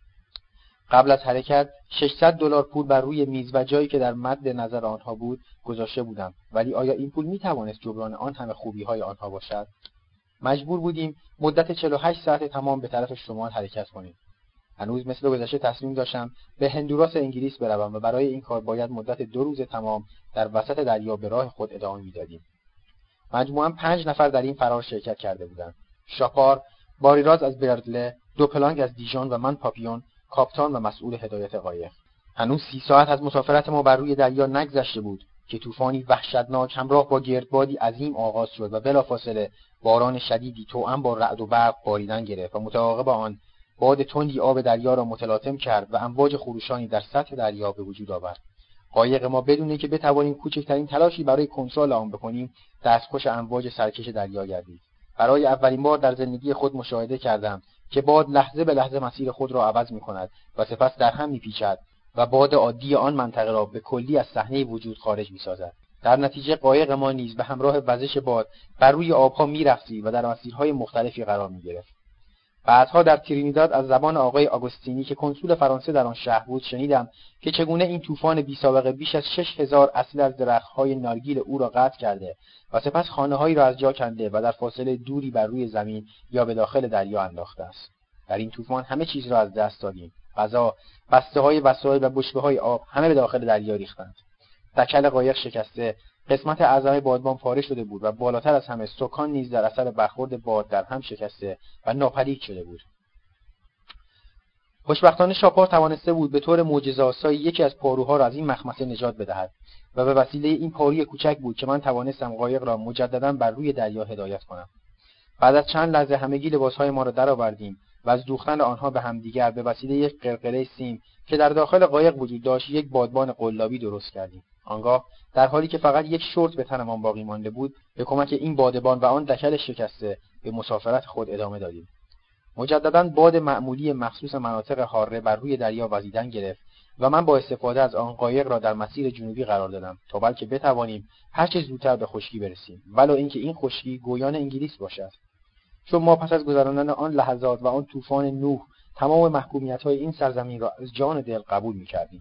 قبل از حرکت $600 پول بر روی میز و جایی که در مد نظر آنها بود گذاشته بودم، ولی آیا این پول می‌توانست جبران آن همه خوبی‌های آنها باشد؟ مجبور بودیم مدت 48 ساعت تمام به طرف شمال حرکت کنیم. هنوز مثل گذشته تصمیم داشتم به هندوراس انگلیس بروم و برای این کار باید مدت 2 روز تمام در وسط دریا به راه خود ادامه می‌دادیم. مجموعاً 5 نفر در این فرار شرکت کرده بودند. شاپار، باریراز از بردله، دوپلانگ از دیژان و من پاپیون، کاپتان و مسئول هدایت قایق. هنوز 30 ساعت از مسافرت ما بر روی دریا نگذشته بود که طوفانی وحشتناک همراه با گردبادی عظیم آغاز شد و بلافاصله باران شدیدی توأم با رعد و برق باریدن گرفت و متعاقب آن باد تندی آب دریا را متلاطم کرد و امواج خروشانی در سطح دریا به وجود آورد. قایق ما بدون اینکه بتوانیم کوچکترین تلاشی برای کنترل آن بکنیم دستخوش امواج سرکش دریا گردید. برای اولین بار در زندگی خود مشاهده کردم که باد لحظه به لحظه مسیر خود را عوض می‌کند و سپس در هم می‌پیچد و باد عادی آن منطقه را به کلی از صحنه وجود خارج می‌سازد. در نتیجه قایق ما نیز به همراه وزش باد بر روی آب‌ها می‌رقصید و در مسیرهای مختلفی قرار می‌گرفت. بعدها در ترینیداد از زبان آقای آگوستینی که کنسول فرانسه در آن شهر بود شنیدم که چگونه این طوفان بی‌سابقه بیش از 6000 اصل از درخت‌های نارگیل او را قطع کرده و سپس خانه‌هایی را از جا کنده و در فاصله دوری بر روی زمین یا به داخل دریا انداخته است. در این طوفان همه چیز را از دست دادیم. غذا، بسته‌های وسایل و بشکه‌های آب همه به داخل دریا ریختند. تکل قایق شکسته، قسمت اعضای بادبان پاره شده بود و بالاتر از همه سکان نیز در اثر برخورد باد در هم شکسته و ناپدید شده بود. خوشبختانه شاپار توانسته بود به طور معجزه‌آسایی یکی از پاروها را از این مخمصه نجات بدهد و به وسیله این پاروی کوچک بود که من توانستم قایق را مجدداً بر روی دریا هدایت کنم. بعد از چند لحظه همگی لباسهای ما را درآوردیم و از دوختن آنها به همدیگر به وسیله یک قرقره سیم که در داخل قایق وجود داشت یک بادبان قلابی درست کردیم. آنگاه در حالی که فقط یک شورت به تنمان باقی مانده بود به کمک این بادبان و آن دکل شکسته به مسافرت خود ادامه دادیم. مجدداً باد معمولی مخصوص مناطق حاره بر روی دریا وزیدن گرفت و من با استفاده از آن قایق را در مسیر جنوبی قرار دادم تا بلکه بتوانیم هر چه زودتر به خشکی برسیم، ولو اینکه این خشکی گویان انگلیس باشد. چون ما پس از گذراندن آن لحظات و آن طوفان نوح تمام محکومیت‌های این سرزمین را از جان دل قبول می‌کردیم.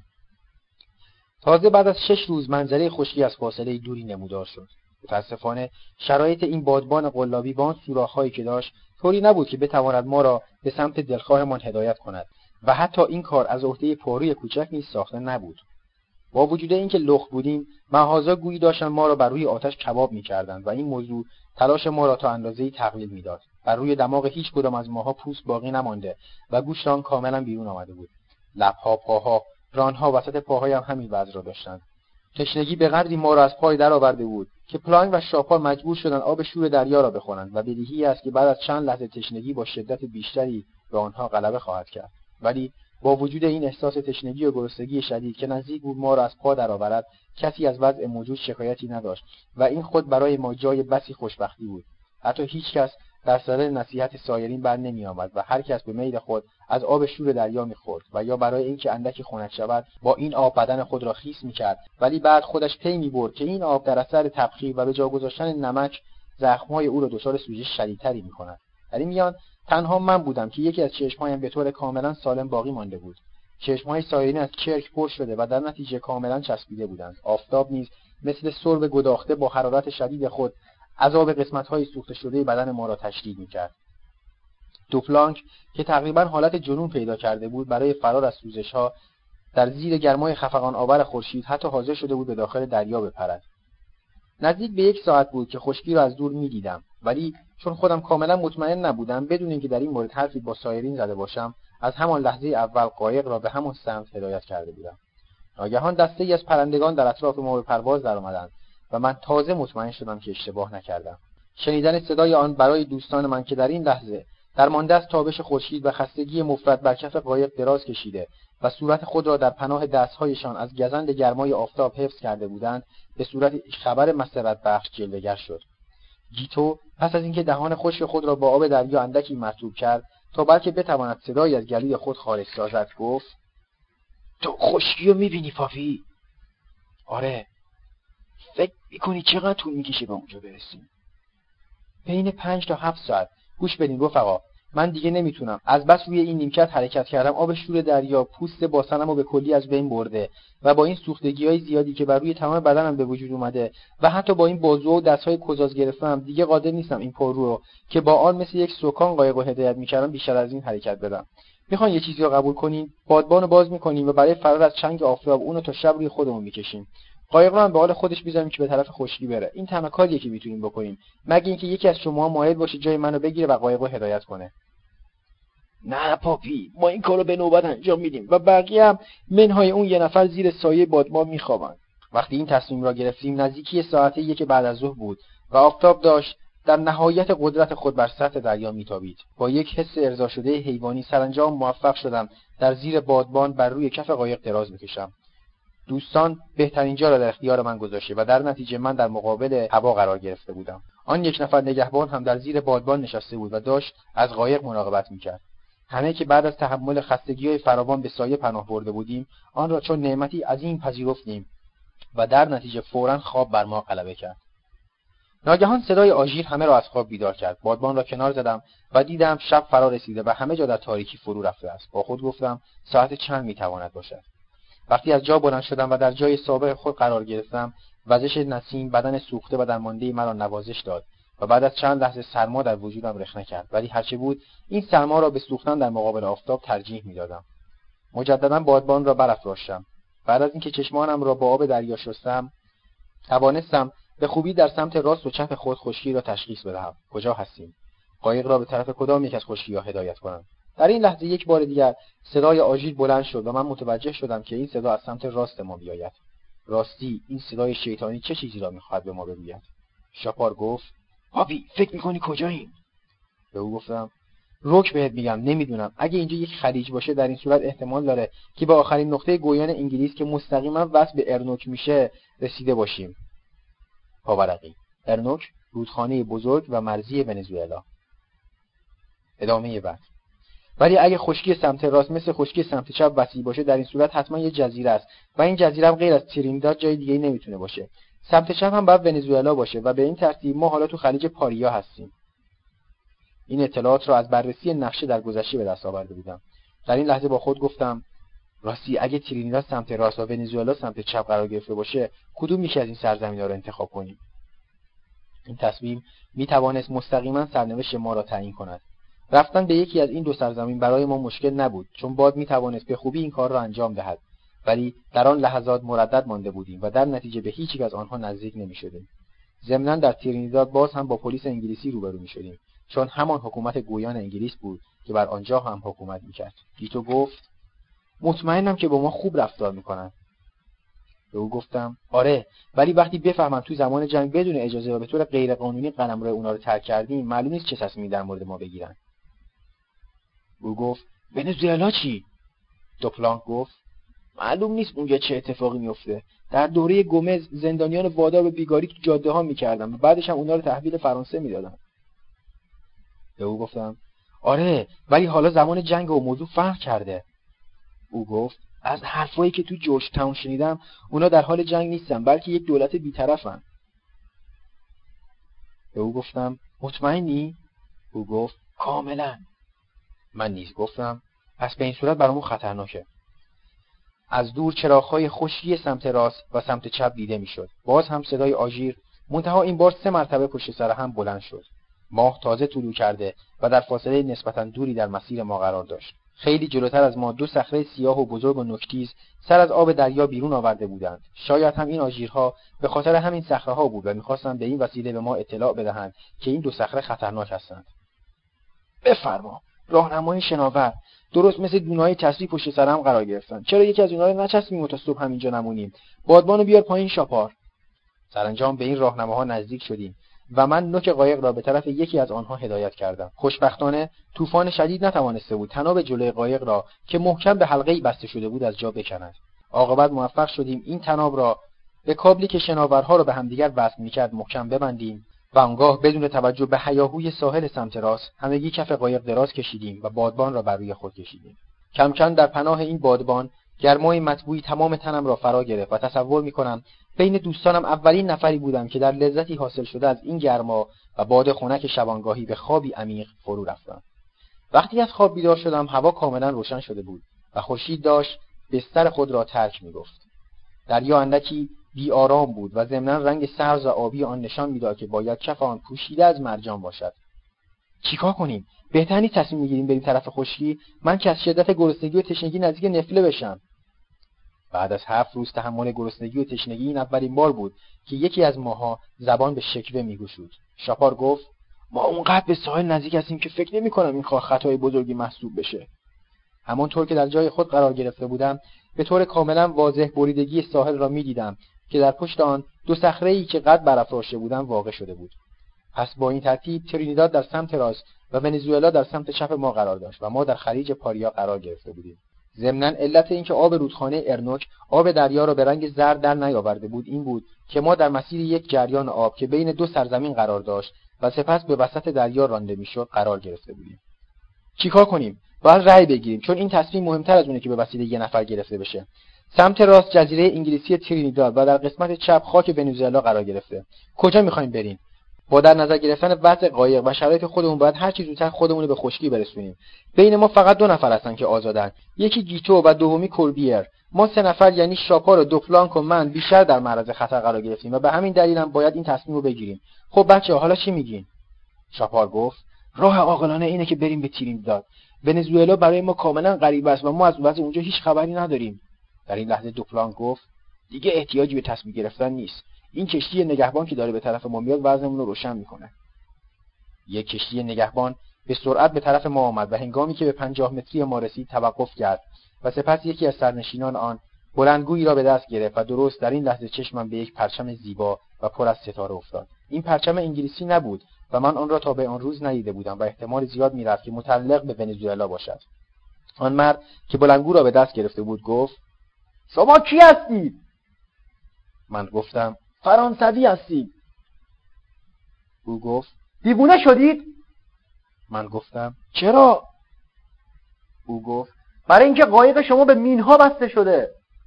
تازه بعد از 6 روز منظره خشکی از فاصله دوری نمودار شد. متاسفانه شرایط این بادبان قلابی با آن سوراخ‌هایی که داشت طوری نبود که بتواند ما را به سمت دلخواهمان هدایت کند و حتی این کار از عهده پاروی کوچک نیز ساخته نبود. با وجود اینکه لخت بودیم، مغازه گویی داشتند ما را بر روی آتش کباب می‌کردند و این موضوع تلاش ما را تا اندازه‌ای تقلیل می‌داد. بر روی دماغ هیچ کدام از ماها پوست باقی نمانده و گوشت آن کاملا بیرون آمده بود. لب‌ها، پاها، ران‌ها وسط پاهایم همین وضع را داشتند. تشنگی به قدری ما را از پای درآورده بود که پلانگ و شاپار مجبور شدند آب شور دریا را بخورند و بدیهی است که بعد از چند لحظه تشنگی با شدت بیشتری به آنها غلبه خواهد کرد. ولی با وجود این احساس تشنگی و گرسنگی شدید که نزدیک بود ما را از پا درآورد، کسی از وضع موجود شکایتی نداشت و این خود برای ما جای بسی خوشبختی بود. حتی هیچ کس در صدد نصیحت سایرین بر نمی آمد و هر کس به میل خود از آب شور دریا می‌خورد و یا برای اینکه اندکی خنک شود با این آب بدن خود را خیس می‌کرد، ولی بعد خودش پی می‌برد که این آب در اثر تبخیر و به جا گذاشتن نمک زخم‌های او را دچار سوزش شدیدتری می‌کند. در این میان تنها من بودم که یکی از چشم‌هایم به طور کاملا سالم باقی مانده بود. چشم‌های سایرین از چرک پر شده و در نتیجه کاملا چسبیده بودند. آفتاب نیز مثل سرب گداخته با حرارت شدید خود عذاب قسمت‌های سوخته شده بدن ما را تشدید می‌کرد. دوپلانک که تقریبا حالت جنون پیدا کرده بود برای فرار از سوزش‌ها در زیر گرمای خفقان آور خورشید حتی حاضر شده بود به داخل دریا بپرد. نزدیک به 1 ساعت بود که خشکی را از دور می‌دیدم، ولی چون خودم کاملا مطمئن نبودم بدون اینکه در این مورد حرفی با سایرین زده باشم، از همان لحظه اول قایق را به همان سمت هدایت کرده بودم. ناگهان دسته‌ای از پرندگان در اطراف ما به پرواز درآمدند و من تازه مطمئن شدم که اشتباه نکردم. شنیدن صدای آن برای دوستان من که در این لحظه درمانده از تابش خورشید و خستگی مفرط بر کف قایق دراز کشیده و صورت خود را در پناه دست‌هایشان از گزند گرمای آفتاب حفظ کرده بودند، به صورت خبر مسرت بخش جلوه‌گر شد. گیتو پس از اینکه دهان خشک خود را با آب دریا اندکی مرطوب کرد تا بلکه بتواند صدایی از گلوی خود خارج سازد گفت: تو خشکی رو می‌بینی پاپی؟ آره. فکر می‌کنی چقدر طول می‌کشه به اونجا برسیم؟ بین 5 تا 7 ساعت. گوش بدین رفقا، من دیگه نمیتونم. از بس روی این نیمکت حرکت کردم آب شور دریا پوست باسنمو به کلی از بین برده و با این سوختگی‌های زیادی که بر روی تمام بدنم به وجود اومده و حتی با این بازو و دست‌های کزاز گرفتم دیگه قادر نیستم این پررو رو که با آن مثل یک سکان قایقو هدایت می‌کردم بیشتر از این حرکت بدم. میخوان یه چیزی رو قبول کنین؟ بادبانو باز می‌کنیم و برای فرار از چنگ آفتاب اونو تا شب روی خودمون می‌کشیم. قایق رو هم به حال خودش می‌ذاریم که به طرف خشکی بره. این تنها کاریه که می‌تونیم بکنیم، مگه اینکه یکی از شماها مایل باشه جای منو بگیره و قایقو هدایت کنه. نه پاپی، ما این کارو به نوبت انجام میدیم و بقیه هم منهای اون 1 نفر زیر سایه بادبان میخوابن. وقتی این تصمیم را گرفتیم نزدیکی ساعت 1 بعد از ظهر بود و آفتاب داشت در نهایت قدرت خود بر سطح دریا میتابید. با یک حس ارضا شده حیوانی سرانجام موفق شدم در زیر بادبان بر روی کف قایق دراز بکشم. دوستان بهترین جا را در اختیار من گذاشته و در نتیجه من در مقابل هوا قرار گرفته بودم. آن 1 نفر نگهبان هم در زیر بادبان نشسته بود و داشت از قایق مراقبت میکرد. همه که بعد از تحمل خستگی‌های فراوان به سایه پناه برده بودیم، آن را چون نعمتی عظیم پذیرفتیم و در نتیجه فوراً خواب بر ما غلبه کرد. ناگهان صدای آژیر همه را از خواب بیدار کرد. بادبان را کنار زدم و دیدم شب فرا رسیده و همه جا در تاریکی فرو رفته است. با خود گفتم ساعت چند میتواند باشد. وقتی از جا بلند شدم و در جای سابق خود قرار گرفتم، وزش نسیم بدن سوخته و درمانده مرا نوازش داد و بعد از چند لحظه سرما در وجودم رخنه کرد، ولی هرچه بود این سرما را به سوختن در مقابل آفتاب ترجیح میدادم. مجددا بادبان را برافراشتم. بعد از اینکه چشمانم را با آب دریا شستم، توانستم به خوبی در سمت راست و چپ خود خشکی را تشخیص بدهم. کجا هستیم؟ قایق را به طرف کدام یک از خشکی‌ها هدایت کنم؟ در این لحظه یک بار دیگر صدای آژیر بلند شد و من متوجه شدم که این صدا از سمت راست ما میآید. راستی این صدای شیطانی چه چیزی را می‌خواهد به ما بگوید؟ شاپار گفت: پاپی فکر می‌کنی کجاییم؟ به او گفتم: روک بهت میگم نمیدونم. اگه اینجا یک خلیج باشه در این صورت احتمال داره که به آخرین نقطه گویان انگلیس که مستقیما وصل به ارنوک میشه رسیده باشیم. پاورقی: ارنوک رودخانه بزرگ و مرزی ونزوئلا. ادامه بعد. ولی اگه خشکی سمت راست مثل خشکی سمت چپ وسیع باشه در این صورت حتما یه جزیره است و این جزیره هم غیر از ترینداد جای دیگه‌ای نمیتونه باشه. سمت چپ هم باید ونزوئلا باشه و به این ترتیب ما حالا تو خلیج پاریا هستیم. این اطلاعات را از بررسی نقشه در گذشته به دست آورده بودم. در این لحظه با خود گفتم: راستی اگه ترینداد سمت راست و ونزوئلا سمت چپ قرار گرفته باشه کدوم یکی از این سرزمین‌ها رو انتخاب کنیم؟ این تصمیم میتوانست مستقیما سرنوشت ما را تعیین کند. رفتن به یکی از این 2 سرزمین برای ما مشکل نبود چون باد میتوانست به خوبی این کار را انجام دهد، ولی در آن لحظات مردد مانده بودیم و در نتیجه به هیچ یک از آنها نزدیک نمی‌شدیم. ضمناً در ترینیداد باز هم با پلیس انگلیسی روبرو می‌شدیم چون همان حکومت گویان انگلیس بود که بر آنجا هم حکومت می‌کرد. گیتو گفت: مطمئنم که با ما خوب رفتار می‌کنن. به او گفتم: آره، ولی وقتی بفهمن تو زمان جنگ بدون اجازه و به طور غیرقانونی قلمرو اونا رو ترک کردیم معلوم نیست چه تصمیمی در مورد ما بگیرن. او گفت: ونزوئلا چی؟ دوپلانک گفت: معلوم نیست اونجا چه اتفاقی میفته. در دوره گومز زندانیان وادار به بیگاری تو جاده ها میکردن و بعدش هم اونا رو تحویل فرانسه میدادن. به او گفتم: آره، ولی حالا زمان جنگ و موضوع فرق کرده. او گفت: از حرفایی که تو جورج تاون شنیدم اونا در حال جنگ نیستن، بلکه یک دولت بی‌طرفن. به او گفتم: مطمئنی؟ او گفت: کاملا. من نیز گفتم: پس به این صورت برامون خطرناکه. از دور چراغ‌های خشکی سمت راست و سمت چپ دیده میشد. باز هم صدای آژیر، منتها این بار 3 مرتبه پشت سر هم بلند شد. ماه تازه طلوع کرده و در فاصله نسبتاً دوری در مسیر ما قرار داشت. خیلی جلوتر از ما 2 صخره سیاه و بزرگ و نوک‌تیز سر از آب دریا بیرون آورده بودند. شاید هم این آژیرها به خاطر همین صخره‌ها بود و می‌خواستند به این وسیله به ما اطلاع بدهند که این 2 صخره خطرناک هستند. بفرما. راهنمای شناور. درست مثل دونه‌های چسبی پشت سرم قرار گرفتن. چرا یکی از اونها رو نچسبیم تا صبح همینجا نمونیم؟ بادبانو بیار پایین شاپار. سرانجام به این راهنماها نزدیک شدیم و من نوک قایق را به طرف یکی از آنها هدایت کردم. خوشبختانه طوفان شدید نتوانسته بود تناب جلوی قایق را که محکم به حلقه‌ای بسته شده بود از جا بکند. عاقبت موفق شدیم این تناب را به کابلی که شناورها را به همدیگر وصل می‌کرد محکم ببندیم و آنگاه بدون توجه به هیاهوی ساحل سمت راست همگی کف قایق دراز کشیدیم و بادبان را بر روی خود کشیدیم. کم کم در پناه این بادبان گرمای مطبوعی تمام تنم را فرا گرفت و تصور می‌کنم بین دوستانم اولین نفری بودم که در لذتی حاصل شده از این گرما و باد خنک شبانگاهی به خوابی عمیق فرو رفتم. وقتی از خواب بیدار شدم هوا کاملا روشن شده بود و خورشید داشت بستر خود را ترک می‌گفت. دریا اندکی بی آرام بود و ضمناً رنگ سبز و آبی آن نشان می‌داد که باید کف آن پوشیده از مرجان باشد. چیکار کنیم؟ بهتر نیست تصمیم بگیریم بریم طرف خشکی؟ من که از شدت گرسنگی و تشنگی نزدیک نفله بشم. بعد از 7 روز تحمل گرسنگی و تشنگی این اولین بار بود که یکی از ماها زبان به شکوه می‌گشود. شاپار گفت: ما اونقدر به ساحل نزدیک هستیم که فکر نمی‌کنم این خطای بزرگی محسوب بشه. همانطور که در جای خود قرار گرفته بودم به طور کاملا واضح بریدگی ساحل را می‌دیدم که در پشت آن 2 صخره‌ای که قد برافراشته بودند واقع شده بود. پس با این ترتیب ترینیداد در سمت راست و ونزوئلا در سمت چپ ما قرار داشت و ما در خلیج پاریا قرار گرفته بودیم. ضمناً علت اینکه آب رودخانه ارنوک آب دریا را به رنگ زرد در نیاورده بود این بود که ما در مسیر یک جریان آب که بین 2 سرزمین قرار داشت و سپس به وسط دریا رانده میشد قرار گرفته بودیم. چیکار کنیم؟ باید رأی بگیریم چون این تصمیم مهمتر از اونه که به وسیله یه نفر گرفته بشه. سمت راست جزیره انگلیسی ترینیداد و در قسمت چپ خاک ونزوئلا قرار گرفته. کجا می‌خوایم بریم؟ با در نظر گرفتن وضع قایق و شرایط خودمون باید هر چیز زودتر خودمون رو به خشکی برسونیم. بین ما فقط 2 نفر هستن که آزادن. یکی گیتو و دومی کوربیر. ما 3 نفر یعنی شاپار و دوپلانک و من بیشتر در معرض خطر قرار گرفتیم و به همین دلیل هم باید این تصمیم رو بگیریم. خب بچه‌ها حالا چی میگین؟ شاپار گفت: راه عاقلانه اینه که بریم به ترینیداد. ونزوئلا برای ما کاملا غریبه است و ما از وضع اونجا هیچ خبری نداریم. در این لحظه دوپلانک گفت: دیگه احتیاجی به تصمیم گرفتن نیست. این کشتی نگهبان که داره به طرف ما میاد وضعمون رو روشن میکنه. یک کشتی نگهبان به سرعت به طرف ما آمد و هنگامی که به 50 متری ما رسید توقف کرد و سپس یکی از سرنشینان آن بلندگویی را به دست گرفت و درست در این لحظه چشمم به یک پرچم زیبا و پر از ستاره افتاد. این پرچم انگلیسی نبود و من آن را تا به آن روز ندیده بودم و احتمال زیاد میرفت که متعلق به ونزوئلا باشد. آن مرد که بلندگو را به دست گرفته بود گفت: شما کی هستید؟ من گفتم: فرانسوی هستید. او گفت: دیوونه شدید؟ من گفتم: چرا؟ او گفت: برای اینکه قایق شما به مینها بسته شده.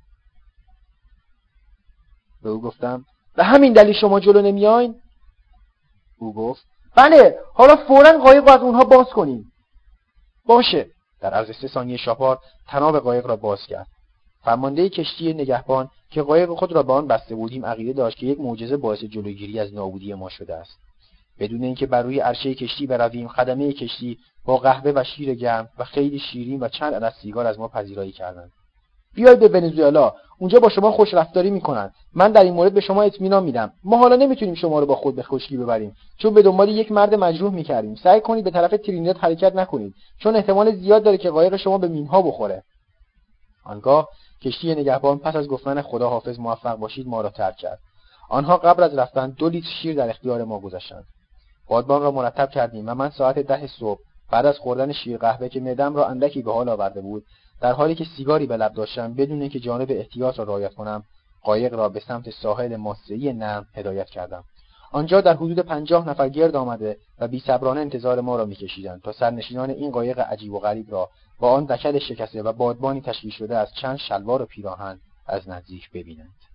به او گفتم: به همین دلیل شما جلو نمیاین؟ او گفت: بله، حالا فوراً قایق رو از اونها باز کنیم. باشه. در عرض 3 ثانیه شاپار تناب قایق را باز کرد. فرمانده کشتی نگهبان که قایق خود را به آن بسته بودیم عقیده داشت که یک معجزه باعث جلوگیری از نابودی ما شده است. بدون اینکه بر روی عرشه کشتی برویم، خدمه کشتی با قهوه و شیر گرم و خیلی شیرین و چند عدد سیگار از ما پذیرایی کردند. بیایید به ونزوئلا، اونجا با شما خوش رفتاری میکنن. من در این مورد به شما اطمینان میدم. ما حالا نمیتونیم شما رو با خود به خشکی ببریم چون به دنبال یک مرد مجروح میکردیم. سعی کنید به طرف ترینیداد حرکت نکنید چون احتمال زیاد داره که قایق شما به مینها بخوره. آنگاه کشتی نگهبان پس از گفتن خدا حافظ موفق باشید ما را ترک کرد. آنها قبل از رفتن 2 لیتر شیر در اختیار ما گذاشتند. بادبان را مرتب کردیم و من ساعت 10 صبح بعد از خوردن شیر قهوه که معده‌ام را اندکی به حال آورده بود در حالی که سیگاری به لب داشتم بدون اینکه جانب احتیاط را رعایت کنم قایق را به سمت ساحل ماسه‌ای نرم هدایت کردم. آنجا در حدود 50 نفر گرد آمده و بی‌صبرانه انتظار ما را می‌کشیدند تا سرنشینان این قایق عجیب و غریب را با آن دکل شکسته و بادبانی تشکیل شده از چند شلوار و پیراهن از نزدیک ببینند.